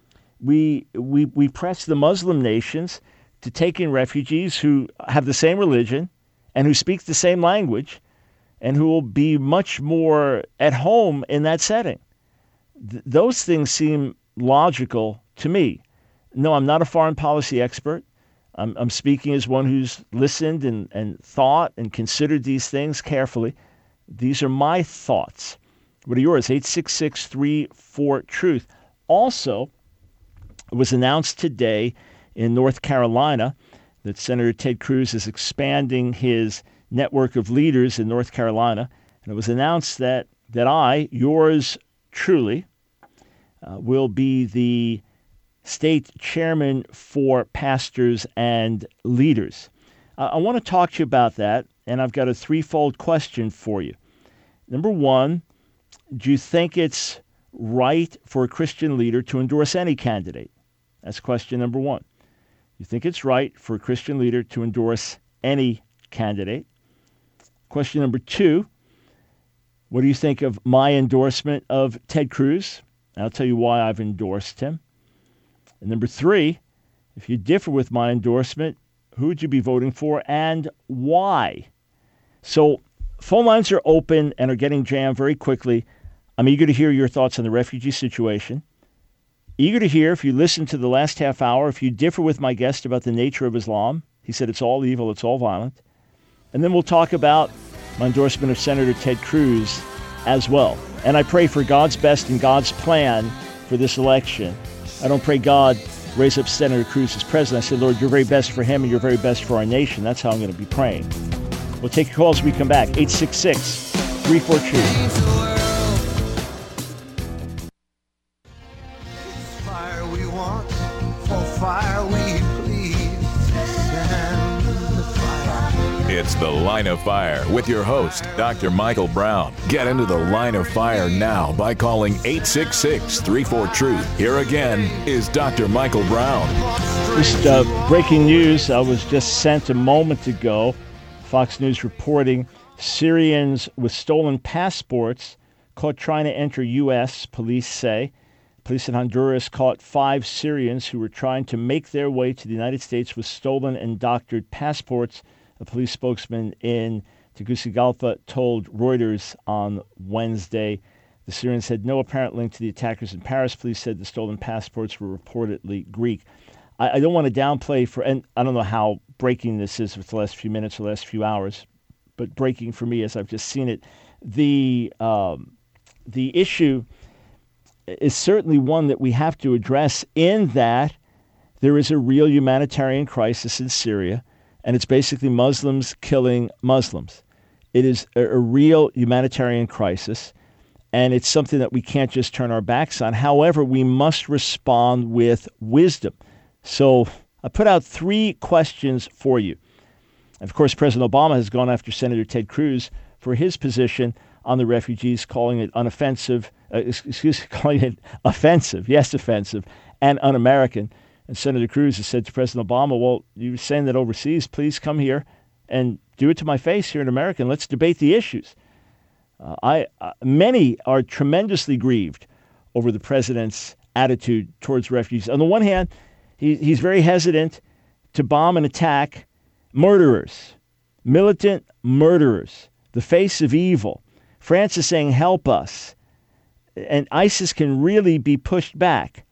Speaker 1: We, we, we press the Muslim nations to take in refugees who have the same religion and who speak the same language and who will be much more at home in that setting. Th- those things seem logical to me. No, I'm not a foreign policy expert. I'm, I'm speaking as one who's listened and, and thought and considered these things carefully. These are my thoughts. What are yours? eight six six, three four, truth. Also, it was announced today in North Carolina that Senator Ted Cruz is expanding his network of leaders in North Carolina. And it was announced that, that I, yours truly, uh, will be the state chairman for pastors and leaders. Uh, I want to talk to you about that, and I've got a threefold question for you. Number one, do you think it's right for a Christian leader to endorse any candidate? That's question number one. You think it's right for a Christian leader to endorse any candidate? Question number two, what do you think of my endorsement of Ted Cruz? I'll tell you why I've endorsed him. And number three, if you differ with my endorsement, who would you be voting for and why? So phone lines are open and are getting jammed very quickly. I'm eager to hear your thoughts on the refugee situation. Eager to hear, if you listen to the last half hour, if you differ with my guest about the nature of Islam. He said it's all evil, it's all violent. And then we'll talk about my endorsement of Senator Ted Cruz as well. And I pray for God's best and God's plan for this election. I don't pray God raise up Senator Cruz as president. I say, Lord, your very best for him and your very best for our nation. That's how I'm going to be praying. We'll take your calls when we come back. eight six six, three four two.
Speaker 3: once for fire we plead. Send the fire.
Speaker 2: It's The Line of Fire with your host, Doctor Michael Brown. Get into the Line of Fire now by calling eight six six, three four, truth. Here again is Doctor Michael Brown.
Speaker 1: Just uh, breaking news I was just sent a moment ago. Fox News reporting Syrians with stolen passports caught trying to enter U S, police say. Police in Honduras caught five Syrians who were trying to make their way to the United States with stolen and doctored passports. A police spokesman in Tegucigalpa told Reuters on Wednesday. The Syrians had no apparent link to the attackers in Paris. Police said the stolen passports were reportedly Greek. I, I don't want to downplay for, and I don't know how breaking this is with the last few minutes or the last few hours, but breaking for me as I've just seen it. The um, the issue is certainly one that we have to address in that there is a real humanitarian crisis in Syria, and it's basically Muslims killing Muslims. It is a, a real humanitarian crisis, and it's something that we can't just turn our backs on. However, we must respond with wisdom. So I put out three questions for you. Of course, President Obama has gone after Senator Ted Cruz for his position on the refugees, calling it unoffensive, uh, excuse me, calling it offensive, yes, offensive, and un-American. And Senator Cruz has said to President Obama, well, you're saying that overseas, please come here and do it to my face here in America, and let's debate the issues. Uh, I uh, many are tremendously grieved over the president's attitude towards refugees. On the one hand, he, he's very hesitant to bomb and attack murderers, militant murderers, the face of evil. France is saying, help us. And ISIS can really be pushed back.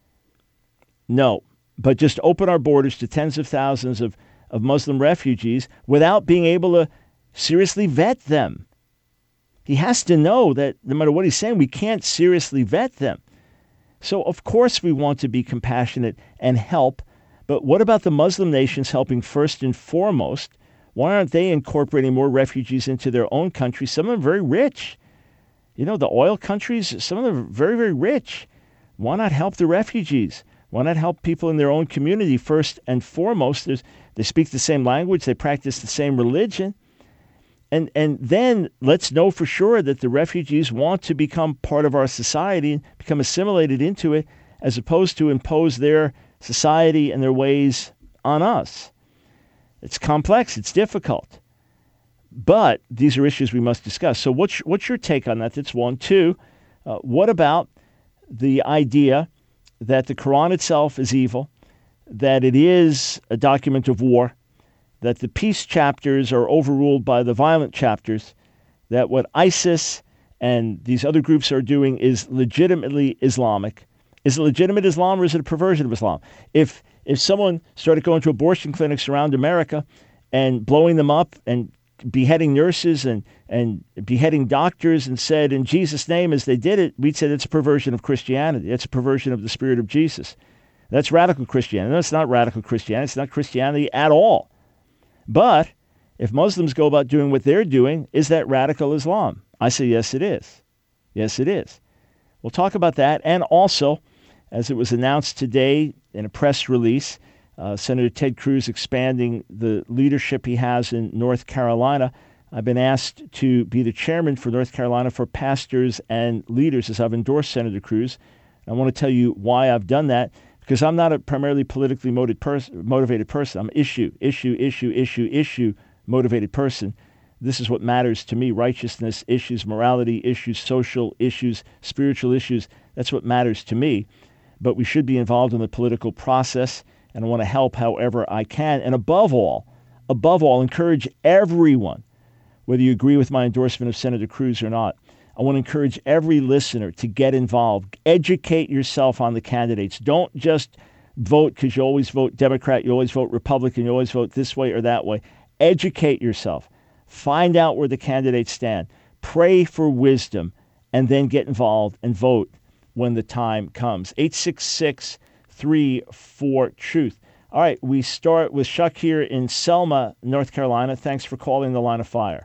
Speaker 1: No, but just open our borders to tens of thousands of, of Muslim refugees without being able to seriously vet them. He has to know that no matter what he's saying, we can't seriously vet them. So, of course, we want to be compassionate and help. But what about the Muslim nations helping first and foremost? Why aren't they incorporating more refugees into their own countries? Some of them are very rich. You know, the oil countries, some of them are very, very rich. Why not help the refugees? Why not help people in their own community first and foremost? There's, they speak the same language. They practice the same religion. And and then let's know for sure that the refugees want to become part of our society and become assimilated into it, as opposed to impose their society and their ways on us. It's complex. It's difficult. But these are issues we must discuss. So what's, what's your take on that? That's one. Two, uh, what about the idea that the Quran itself is evil, that it is a document of war, that the peace chapters are overruled by the violent chapters, that what ISIS and these other groups are doing is legitimately Islamic? Is it legitimate Islam or is it a perversion of Islam? If if someone started going to abortion clinics around America and blowing them up and beheading nurses and, and beheading doctors and said, in Jesus' name, as they did it, we'd say that's a perversion of Christianity. That's a perversion of the spirit of Jesus. That's radical Christianity. No, it's not radical Christianity. It's not Christianity at all. But if Muslims go about doing what they're doing, is that radical Islam? I say, yes, it is. Yes, it is. We'll talk about that. And also, as it was announced today in a press release, uh, Senator Ted Cruz expanding the leadership he has in North Carolina. I've been asked to be the chairman for North Carolina for pastors and leaders, as I've endorsed Senator Cruz. I want to tell you why I've done that, because I'm not a primarily politically motivated person. Motivated person. I'm issue, issue, issue, issue, issue motivated person. This is what matters to me: righteousness issues, morality issues, social issues, spiritual issues. That's what matters to me. But we should be involved in the political process, and I want to help however I can. And above all, above all, encourage everyone, whether you agree with my endorsement of Senator Cruz or not. I want to encourage every listener to get involved. Educate yourself on the candidates. Don't just vote because you always vote Democrat, you always vote Republican, you always vote this way or that way. Educate yourself. Find out where the candidates stand. Pray for wisdom, and then get involved and vote when the time comes. eight six six, three four, truth. All right, we start with Chuck here in Selma, North Carolina. Thanks for calling the Line of Fire.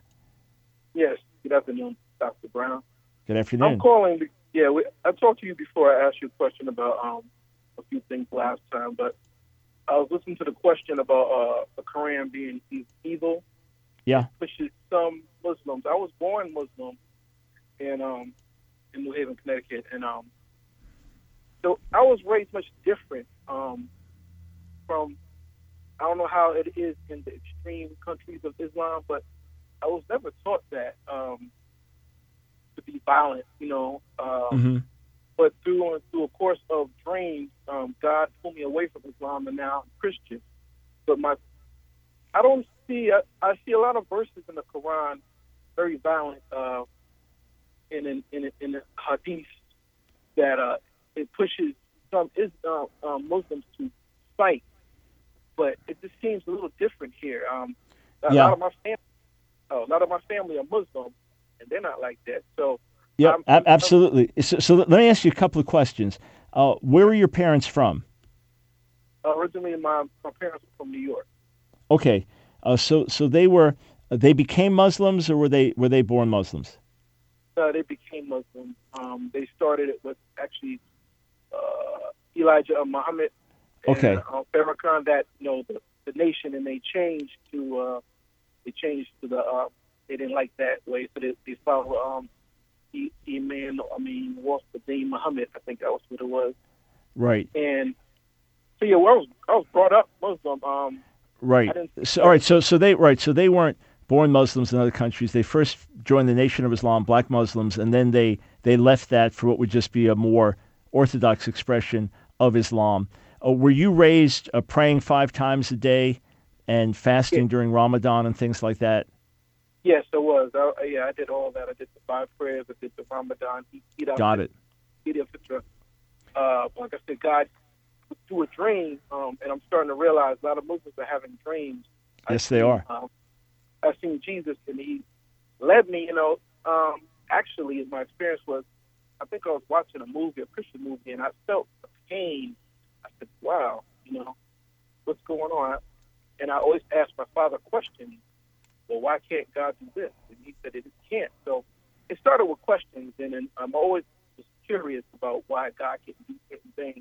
Speaker 8: Yes, good afternoon, Doctor Brown.
Speaker 1: Good afternoon.
Speaker 8: I'm calling, yeah, we, I talked to you before. I asked you a question about um, a few things last time, but I was listening to the question about uh, the Quran being e- evil.
Speaker 1: Yeah.
Speaker 8: Which is some Muslims. I was born Muslim in um in New Haven, Connecticut, and um so I was raised much different um from I don't know how it is in the extreme countries of Islam, but I was never taught that um to be violent, you know. Um,
Speaker 1: Mm-hmm.
Speaker 8: But through through a course of dreams, um, God pulled me away from Islam, and now I'm Christian. But my, I don't see. I, I see a lot of verses in the Quran, very violent, uh, in in in, in the Hadith, that uh, it pushes some Islam um, Muslims to fight. But it just seems a little different here. Um, a
Speaker 1: Yeah.
Speaker 8: lot of my family, oh, a lot of my family are Muslim, and they're not like that. So.
Speaker 1: Yeah,
Speaker 8: I'm,
Speaker 1: ab- absolutely. So, so let me ask you a couple of questions. Uh, where were your parents from?
Speaker 8: Originally, my my parents were from New York.
Speaker 1: Okay, uh, so so they were they became Muslims, or were they were they born Muslims?
Speaker 8: Uh, they became Muslim. Um, they started it with actually uh, Elijah Muhammad and
Speaker 1: Okay.
Speaker 8: uh, Farrakhan, that you know the, the nation, and they changed to uh, they changed to the uh, they didn't like that way, so they they follow um, E- Iman. I mean, what's the name? Muhammad. I think that was what it was.
Speaker 1: Right.
Speaker 8: And so yeah, well, I was I was brought up Muslim. Um, I
Speaker 1: Right.
Speaker 8: didn't-
Speaker 1: So, all right. So, so they right. So they weren't born Muslims in other countries. They first joined the Nation of Islam, Black Muslims, and then they they left that for what would just be a more orthodox expression of Islam. Uh, were you raised uh, praying five times a day and fasting
Speaker 8: Yeah.
Speaker 1: during Ramadan and things like that?
Speaker 8: Yes, it was. I, yeah, I did all that. I did the five prayers. I did the Ramadan. Eid al-
Speaker 1: Got it.
Speaker 8: Eid al-Fitr. Uh, like I said, God, through a dream, um, and I'm starting to realize a lot of Muslims are having dreams.
Speaker 1: Yes,
Speaker 8: I've
Speaker 1: they
Speaker 8: seen,
Speaker 1: are.
Speaker 8: Um, I've seen Jesus, and he led me, you know, um, actually, my experience was, I think I was watching a movie, a Christian movie, and I felt the pain. I said, wow, you know, what's going on? And I always ask my father questions. Well, why can't God do this? And he said, it can't. So it started with questions, and, and I'm always just curious about why God can do certain things.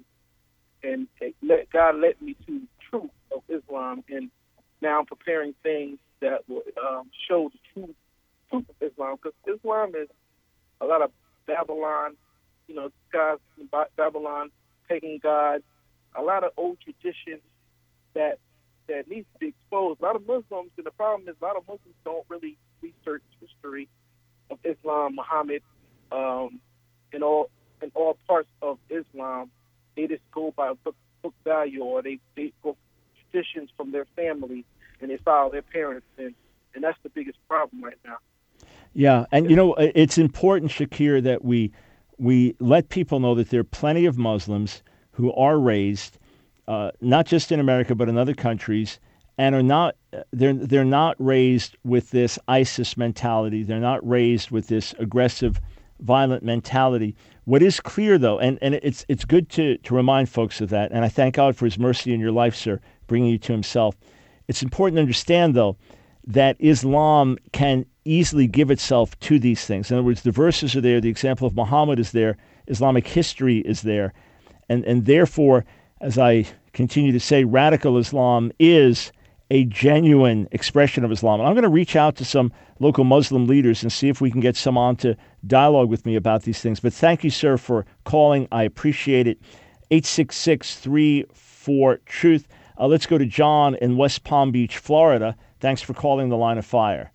Speaker 8: And it let, God led me to the truth of Islam, and now I'm preparing things that will um, show the truth, truth of Islam, because Islam is a lot of Babylon, you know, gods in Ba- Babylon, pagan gods, a lot of old traditions that that needs to be exposed. A lot of Muslims, and the problem is a lot of Muslims don't really research history of Islam, Muhammad, um, and all in all parts of Islam. They just go by book, book value, or they, they go traditions from their family, and they follow their parents, and, and that's the biggest problem right now.
Speaker 1: Yeah, and you know, it's important, Shakir, that we we let people know that there are plenty of Muslims who are raised, uh, not just in America but in other countries, and are not they're they're not raised with this ISIS mentality. They're not raised with this aggressive, violent mentality. What is clear, though, and, and it's it's good to to remind folks of that, and I thank God for His mercy in your life, sir, bringing you to Himself. It's important to understand, though, that Islam can easily give itself to these things. In other words, the verses are there, the example of Muhammad is there, Islamic history is there, and and therefore, as I continue to say, radical Islam is a genuine expression of Islam. And I'm going to reach out to some local Muslim leaders and see if we can get some on to dialogue with me about these things. But thank you, sir, for calling. I appreciate it. eight six six, three four, truth. Uh, let's go to John in West Palm Beach, Florida. Thanks for calling the Line of Fire.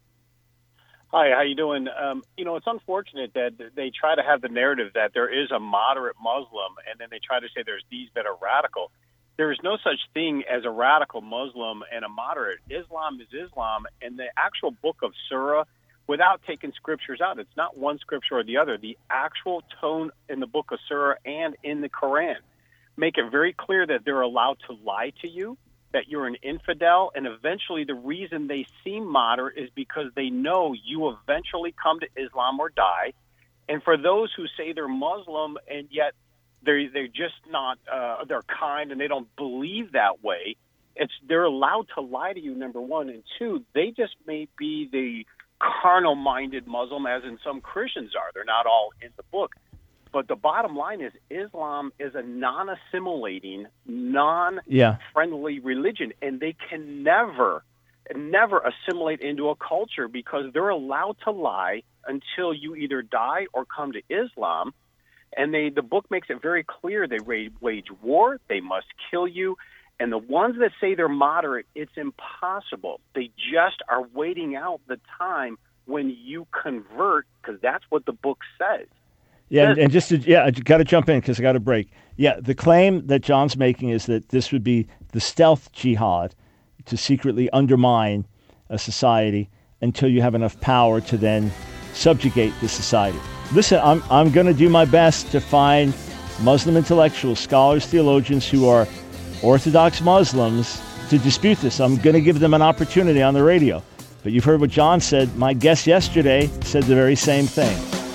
Speaker 9: Hi, how you doing? Um, you know, it's unfortunate that they try to have the narrative that there is a moderate Muslim, and then they try to say there's these that are radical. There is no such thing as a radical Muslim and a moderate. Islam is Islam, and the actual book of Surah, without taking scriptures out, it's not one scripture or the other. The actual tone in the book of Surah and in the Quran make it very clear that they're allowed to lie to you, that you're an infidel, and eventually the reason they seem moderate is because they know you eventually come to Islam or die. And for those who say they're Muslim and yet they're they're just not uh, they're kind and they don't believe that way, it's they're allowed to lie to you, number one, and two, they just may be the carnal-minded Muslim, as in some Christians are. They're not all in the book. But the bottom line is Islam is a non-assimilating, non-friendly
Speaker 1: yeah.
Speaker 9: religion, and they can never, never assimilate into a culture because they're allowed to lie until you either die or come to Islam. And they, the book makes it very clear they wage war, they must kill you. And the ones that say they're moderate, it's impossible. They just are waiting out the time when you convert, because that's what the book says.
Speaker 1: Yeah, and, and just to, yeah, I got to jump in because I got a break. Yeah, the claim that John's making is that this would be the stealth jihad to secretly undermine a society until you have enough power to then subjugate the society. Listen, I'm I'm going to do my best to find Muslim intellectuals, scholars, theologians who are Orthodox Muslims to dispute this. I'm going to give them an opportunity on the radio. But you've heard what John said. My guest yesterday said the very same thing.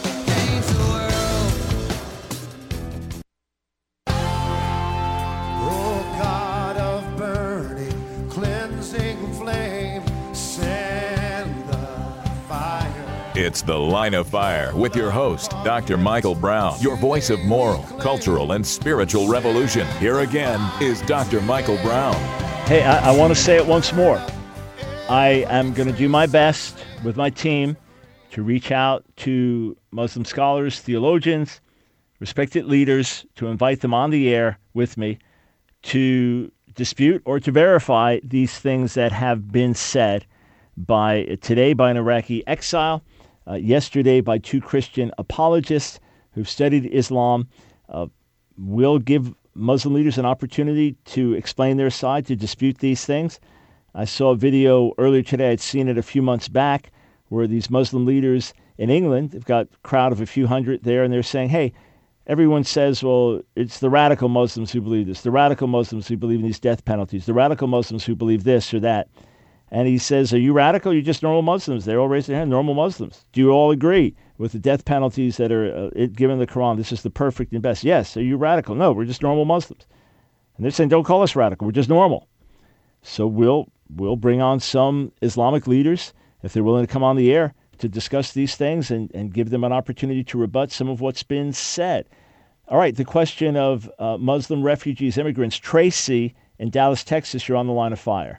Speaker 2: It's The Line of Fire with your host, Doctor Michael Brown, your voice of moral, cultural, and spiritual revolution. Here again is Doctor Michael Brown.
Speaker 1: Hey, I, I want to say it once more. I am going to do my best with my team to reach out to Muslim scholars, theologians, respected leaders, to invite them on the air with me to dispute or to verify these things that have been said by today by an Iraqi exile, Uh, yesterday by two Christian apologists who've studied Islam. Uh, we'll give Muslim leaders an opportunity to explain their side, to dispute these things. I saw a video earlier today, I'd seen it a few months back, where these Muslim leaders in England, they've got a crowd of a few hundred there, and they're saying, hey, everyone says, well, it's the radical Muslims who believe this, the radical Muslims who believe in these death penalties, the radical Muslims who believe this or that. And he says, are you radical? You're just normal Muslims. They all raise their hand, normal Muslims. Do you all agree with the death penalties that are uh, given in the Quran? This is the perfect and best. Yes. Are you radical? No, we're just normal Muslims. And they're saying, don't call us radical. We're just normal. So we'll we'll bring on some Islamic leaders, if they're willing to come on the air, to discuss these things and, and give them an opportunity to rebut some of what's been said. All right, the question of uh, Muslim refugees, immigrants. Tracy in Dallas, Texas, you're on the line of fire.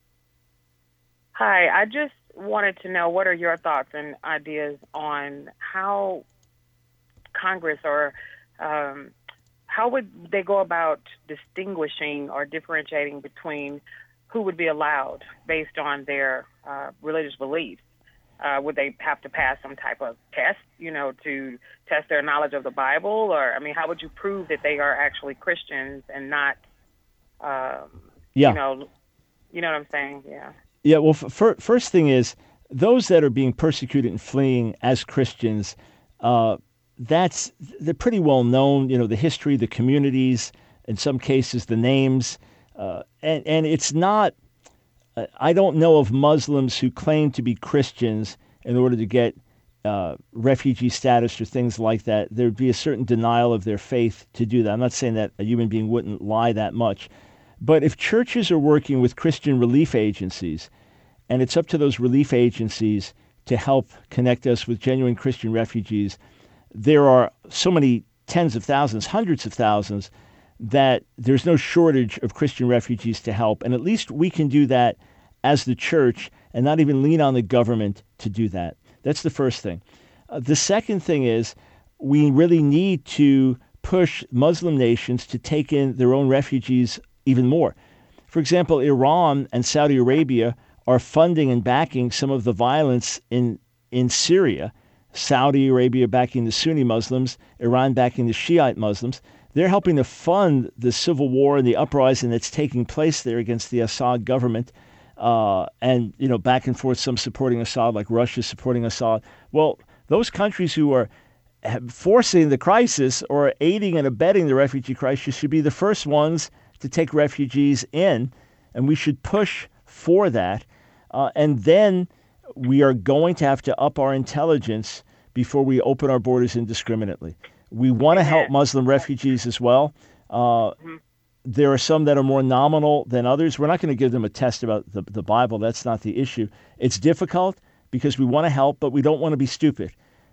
Speaker 10: Hi, I just wanted to know, what are your thoughts and ideas on how Congress or um, how would they go about distinguishing or differentiating between who would be allowed based on their uh, religious beliefs? Uh, would they have to pass some type of test, you know, to test their knowledge of the Bible? Or, I mean, how would you prove that they are actually Christians and not, um,
Speaker 1: yeah.
Speaker 10: you know, you know what I'm saying? Yeah.
Speaker 1: Yeah, well, f- first thing is, those that are being persecuted and fleeing as Christians, uh, that's they're pretty well known. You know, the history, the communities, in some cases, the names, uh, and and it's not. Uh, I don't know of Muslims who claim to be Christians in order to get uh, refugee status or things like that. There'd be a certain denial of their faith to do that. I'm not saying that a human being wouldn't lie that much. But if churches are working with Christian relief agencies, and it's up to those relief agencies to help connect us with genuine Christian refugees, there are so many tens of thousands, hundreds of thousands, that there's no shortage of Christian refugees to help. And at least we can do that as the church and not even lean on the government to do that. That's the first thing. Uh, the second thing is, we really need to push Muslim nations to take in their own refugees even more. For example, Iran and Saudi Arabia are funding and backing some of the violence in in Syria. Saudi Arabia backing the Sunni Muslims, Iran backing the Shiite Muslims. They're helping to fund the civil war and the uprising that's taking place there against the Assad government. Uh, and, you know, back and forth, some supporting Assad, like Russia supporting Assad. Well, those countries who are forcing the crisis or aiding and abetting the refugee crisis should be the first ones to take refugees in, and we should push for that. Uh, and then we are going to have to up our intelligence before we open our borders indiscriminately. We want to help Muslim refugees as well. Uh, mm-hmm. There are some that are more nominal than others. We're not going to give them a test about the, the Bible. That's not the issue. It's difficult because we want to help, but we don't want to be stupid.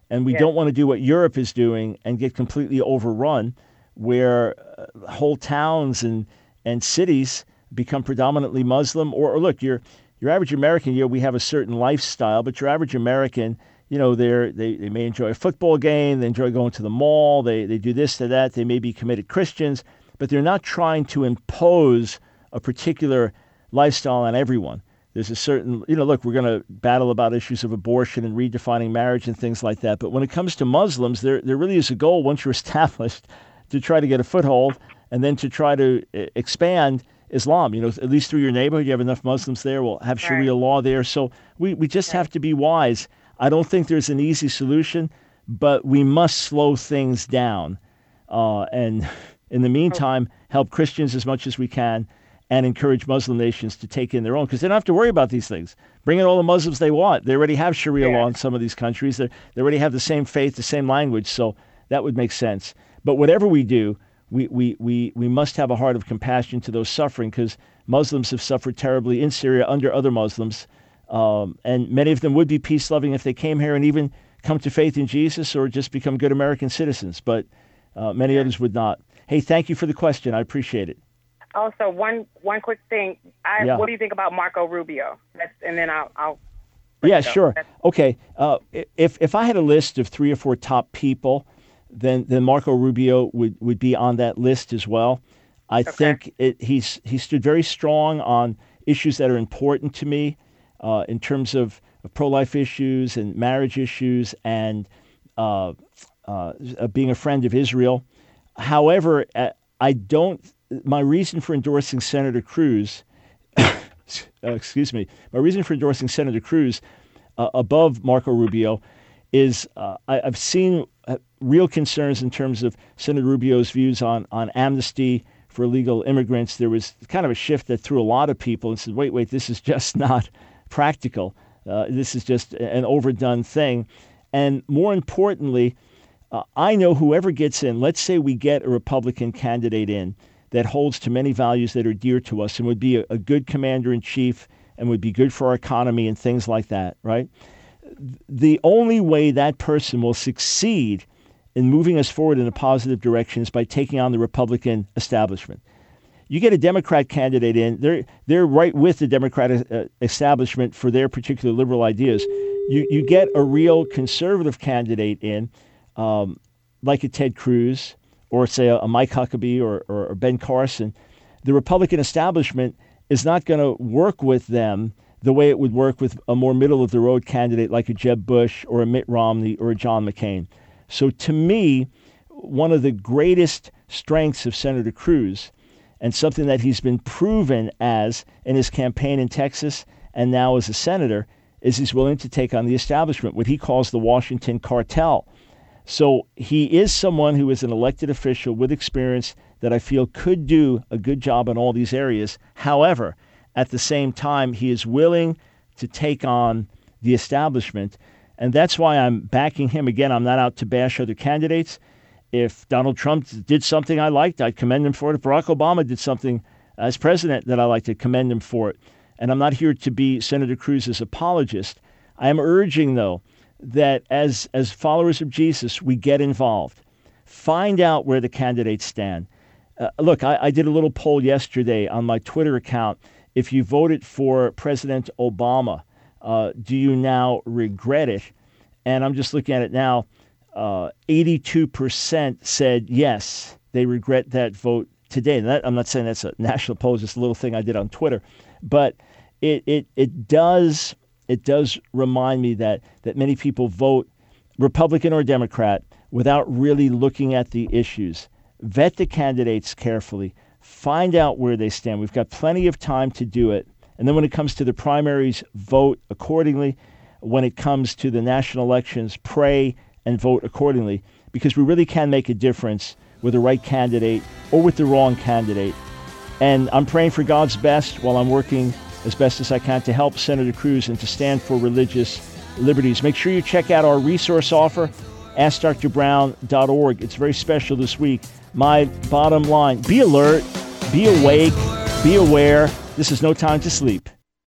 Speaker 1: And we
Speaker 10: Yes.
Speaker 1: don't want to do what Europe is doing and get completely overrun, where uh, whole towns and, and cities become predominantly Muslim. Or, or look, your your average American, you know, we have a certain lifestyle, but your average American, you know, they're, they they may enjoy a football game, they enjoy going to the mall, they they do this to that, they may be committed Christians, but they're not trying to impose a particular lifestyle on everyone. There's a certain, you know, look, we're going to battle about issues of abortion and redefining marriage and things like that. But when it comes to Muslims, there there really is a goal, once you're established, to try to get a foothold and then to try to expand Islam. You know, at least through your neighborhood, you have enough Muslims there. We'll have Sharia
Speaker 10: Right.
Speaker 1: law there. So we, we just have to be wise. I don't think there's an easy solution, but we must slow things down. Uh, and in the meantime, help Christians as much as we can and encourage Muslim nations to take in their own, because they don't have to worry about these things. Bring in all the Muslims they want. They already have Sharia
Speaker 10: Yeah.
Speaker 1: law in some of these countries. They they already have the same faith, the same language, so that would make sense. But whatever we do, we, we, we, we must have a heart of compassion to those suffering, because Muslims have suffered terribly in Syria under other Muslims, um, and many of them would be peace-loving if they came here and even come to faith in Jesus or just become good American citizens, but uh, many others would not. Hey, thank you for the question. I appreciate it.
Speaker 10: Also, one one quick thing. I,
Speaker 1: Yeah.
Speaker 10: What do you think about Marco Rubio? That's, and then I'll. I'll
Speaker 1: Yeah,
Speaker 10: go.
Speaker 1: sure.
Speaker 10: That's-
Speaker 1: Okay. Uh, if if I had a list of three or four top people, then then Marco Rubio would, would be on that list as well. I
Speaker 10: Okay.
Speaker 1: think it, he's he stood very strong on issues that are important to me, uh, in terms of, of pro-life issues and marriage issues and uh, uh, being a friend of Israel. However, uh, I don't. My reason for endorsing Senator Cruz, uh, excuse me, my reason for endorsing Senator Cruz uh, above Marco Rubio is uh, I, I've seen uh, real concerns in terms of Senator Rubio's views on, on amnesty for illegal immigrants. There was kind of a shift that threw a lot of people and said, wait, wait, this is just not practical. Uh, this is just an overdone thing. And more importantly, uh, I know whoever gets in, let's say we get a Republican candidate in that holds to many values that are dear to us and would be a, a good commander-in-chief and would be good for our economy and things like that, right? The only way that person will succeed in moving us forward in a positive direction is by taking on the Republican establishment. You get a Democrat candidate in, they're they're right with the Democratic uh, establishment for their particular liberal ideas. You you get a real conservative candidate in, um, like a Ted Cruz, or say a, a Mike Huckabee or, or, or Ben Carson. The Republican establishment is not going to work with them the way it would work with a more middle-of-the-road candidate like a Jeb Bush or a Mitt Romney or a John McCain. So to me, one of the greatest strengths of Senator Cruz, and something that he's been proven as in his campaign in Texas and now as a senator, is he's willing to take on the establishment, what he calls the Washington cartel. So he is someone who is an elected official with experience that I feel could do a good job in all these areas. However, at the same time, he is willing to take on the establishment. And that's why I'm backing him. Again, I'm not out to bash other candidates. If Donald Trump did something I liked, I'd commend him for it. If Barack Obama did something as president that I liked, I'd commend him for it. And I'm not here to be Senator Cruz's apologist. I am urging, though, that as as followers of Jesus, we get involved. Find out where the candidates stand. Uh, look, I, I did a little poll yesterday on my Twitter account. If you voted for President Obama, uh, do you now regret it? And I'm just looking at it now. Uh, eighty-two percent said yes, they regret that vote today. And that, I'm not saying that's a national poll, just a little thing I did on Twitter. But it it it does... It does remind me that that many people vote Republican or Democrat without really looking at the issues. Vet the candidates carefully. Find out where they stand. We've got plenty of time to do it. And then when it comes to the primaries, vote accordingly. When it comes to the national elections, pray and vote accordingly, because we really can make a difference with the right candidate or with the wrong candidate. And I'm praying for God's best while I'm working as best as I can to help Senator Cruz and to stand for religious liberties. Make sure you check out our resource offer, ask dr brown dot org. It's very special this week. My bottom line, be alert, be awake, be aware. This is no time to sleep.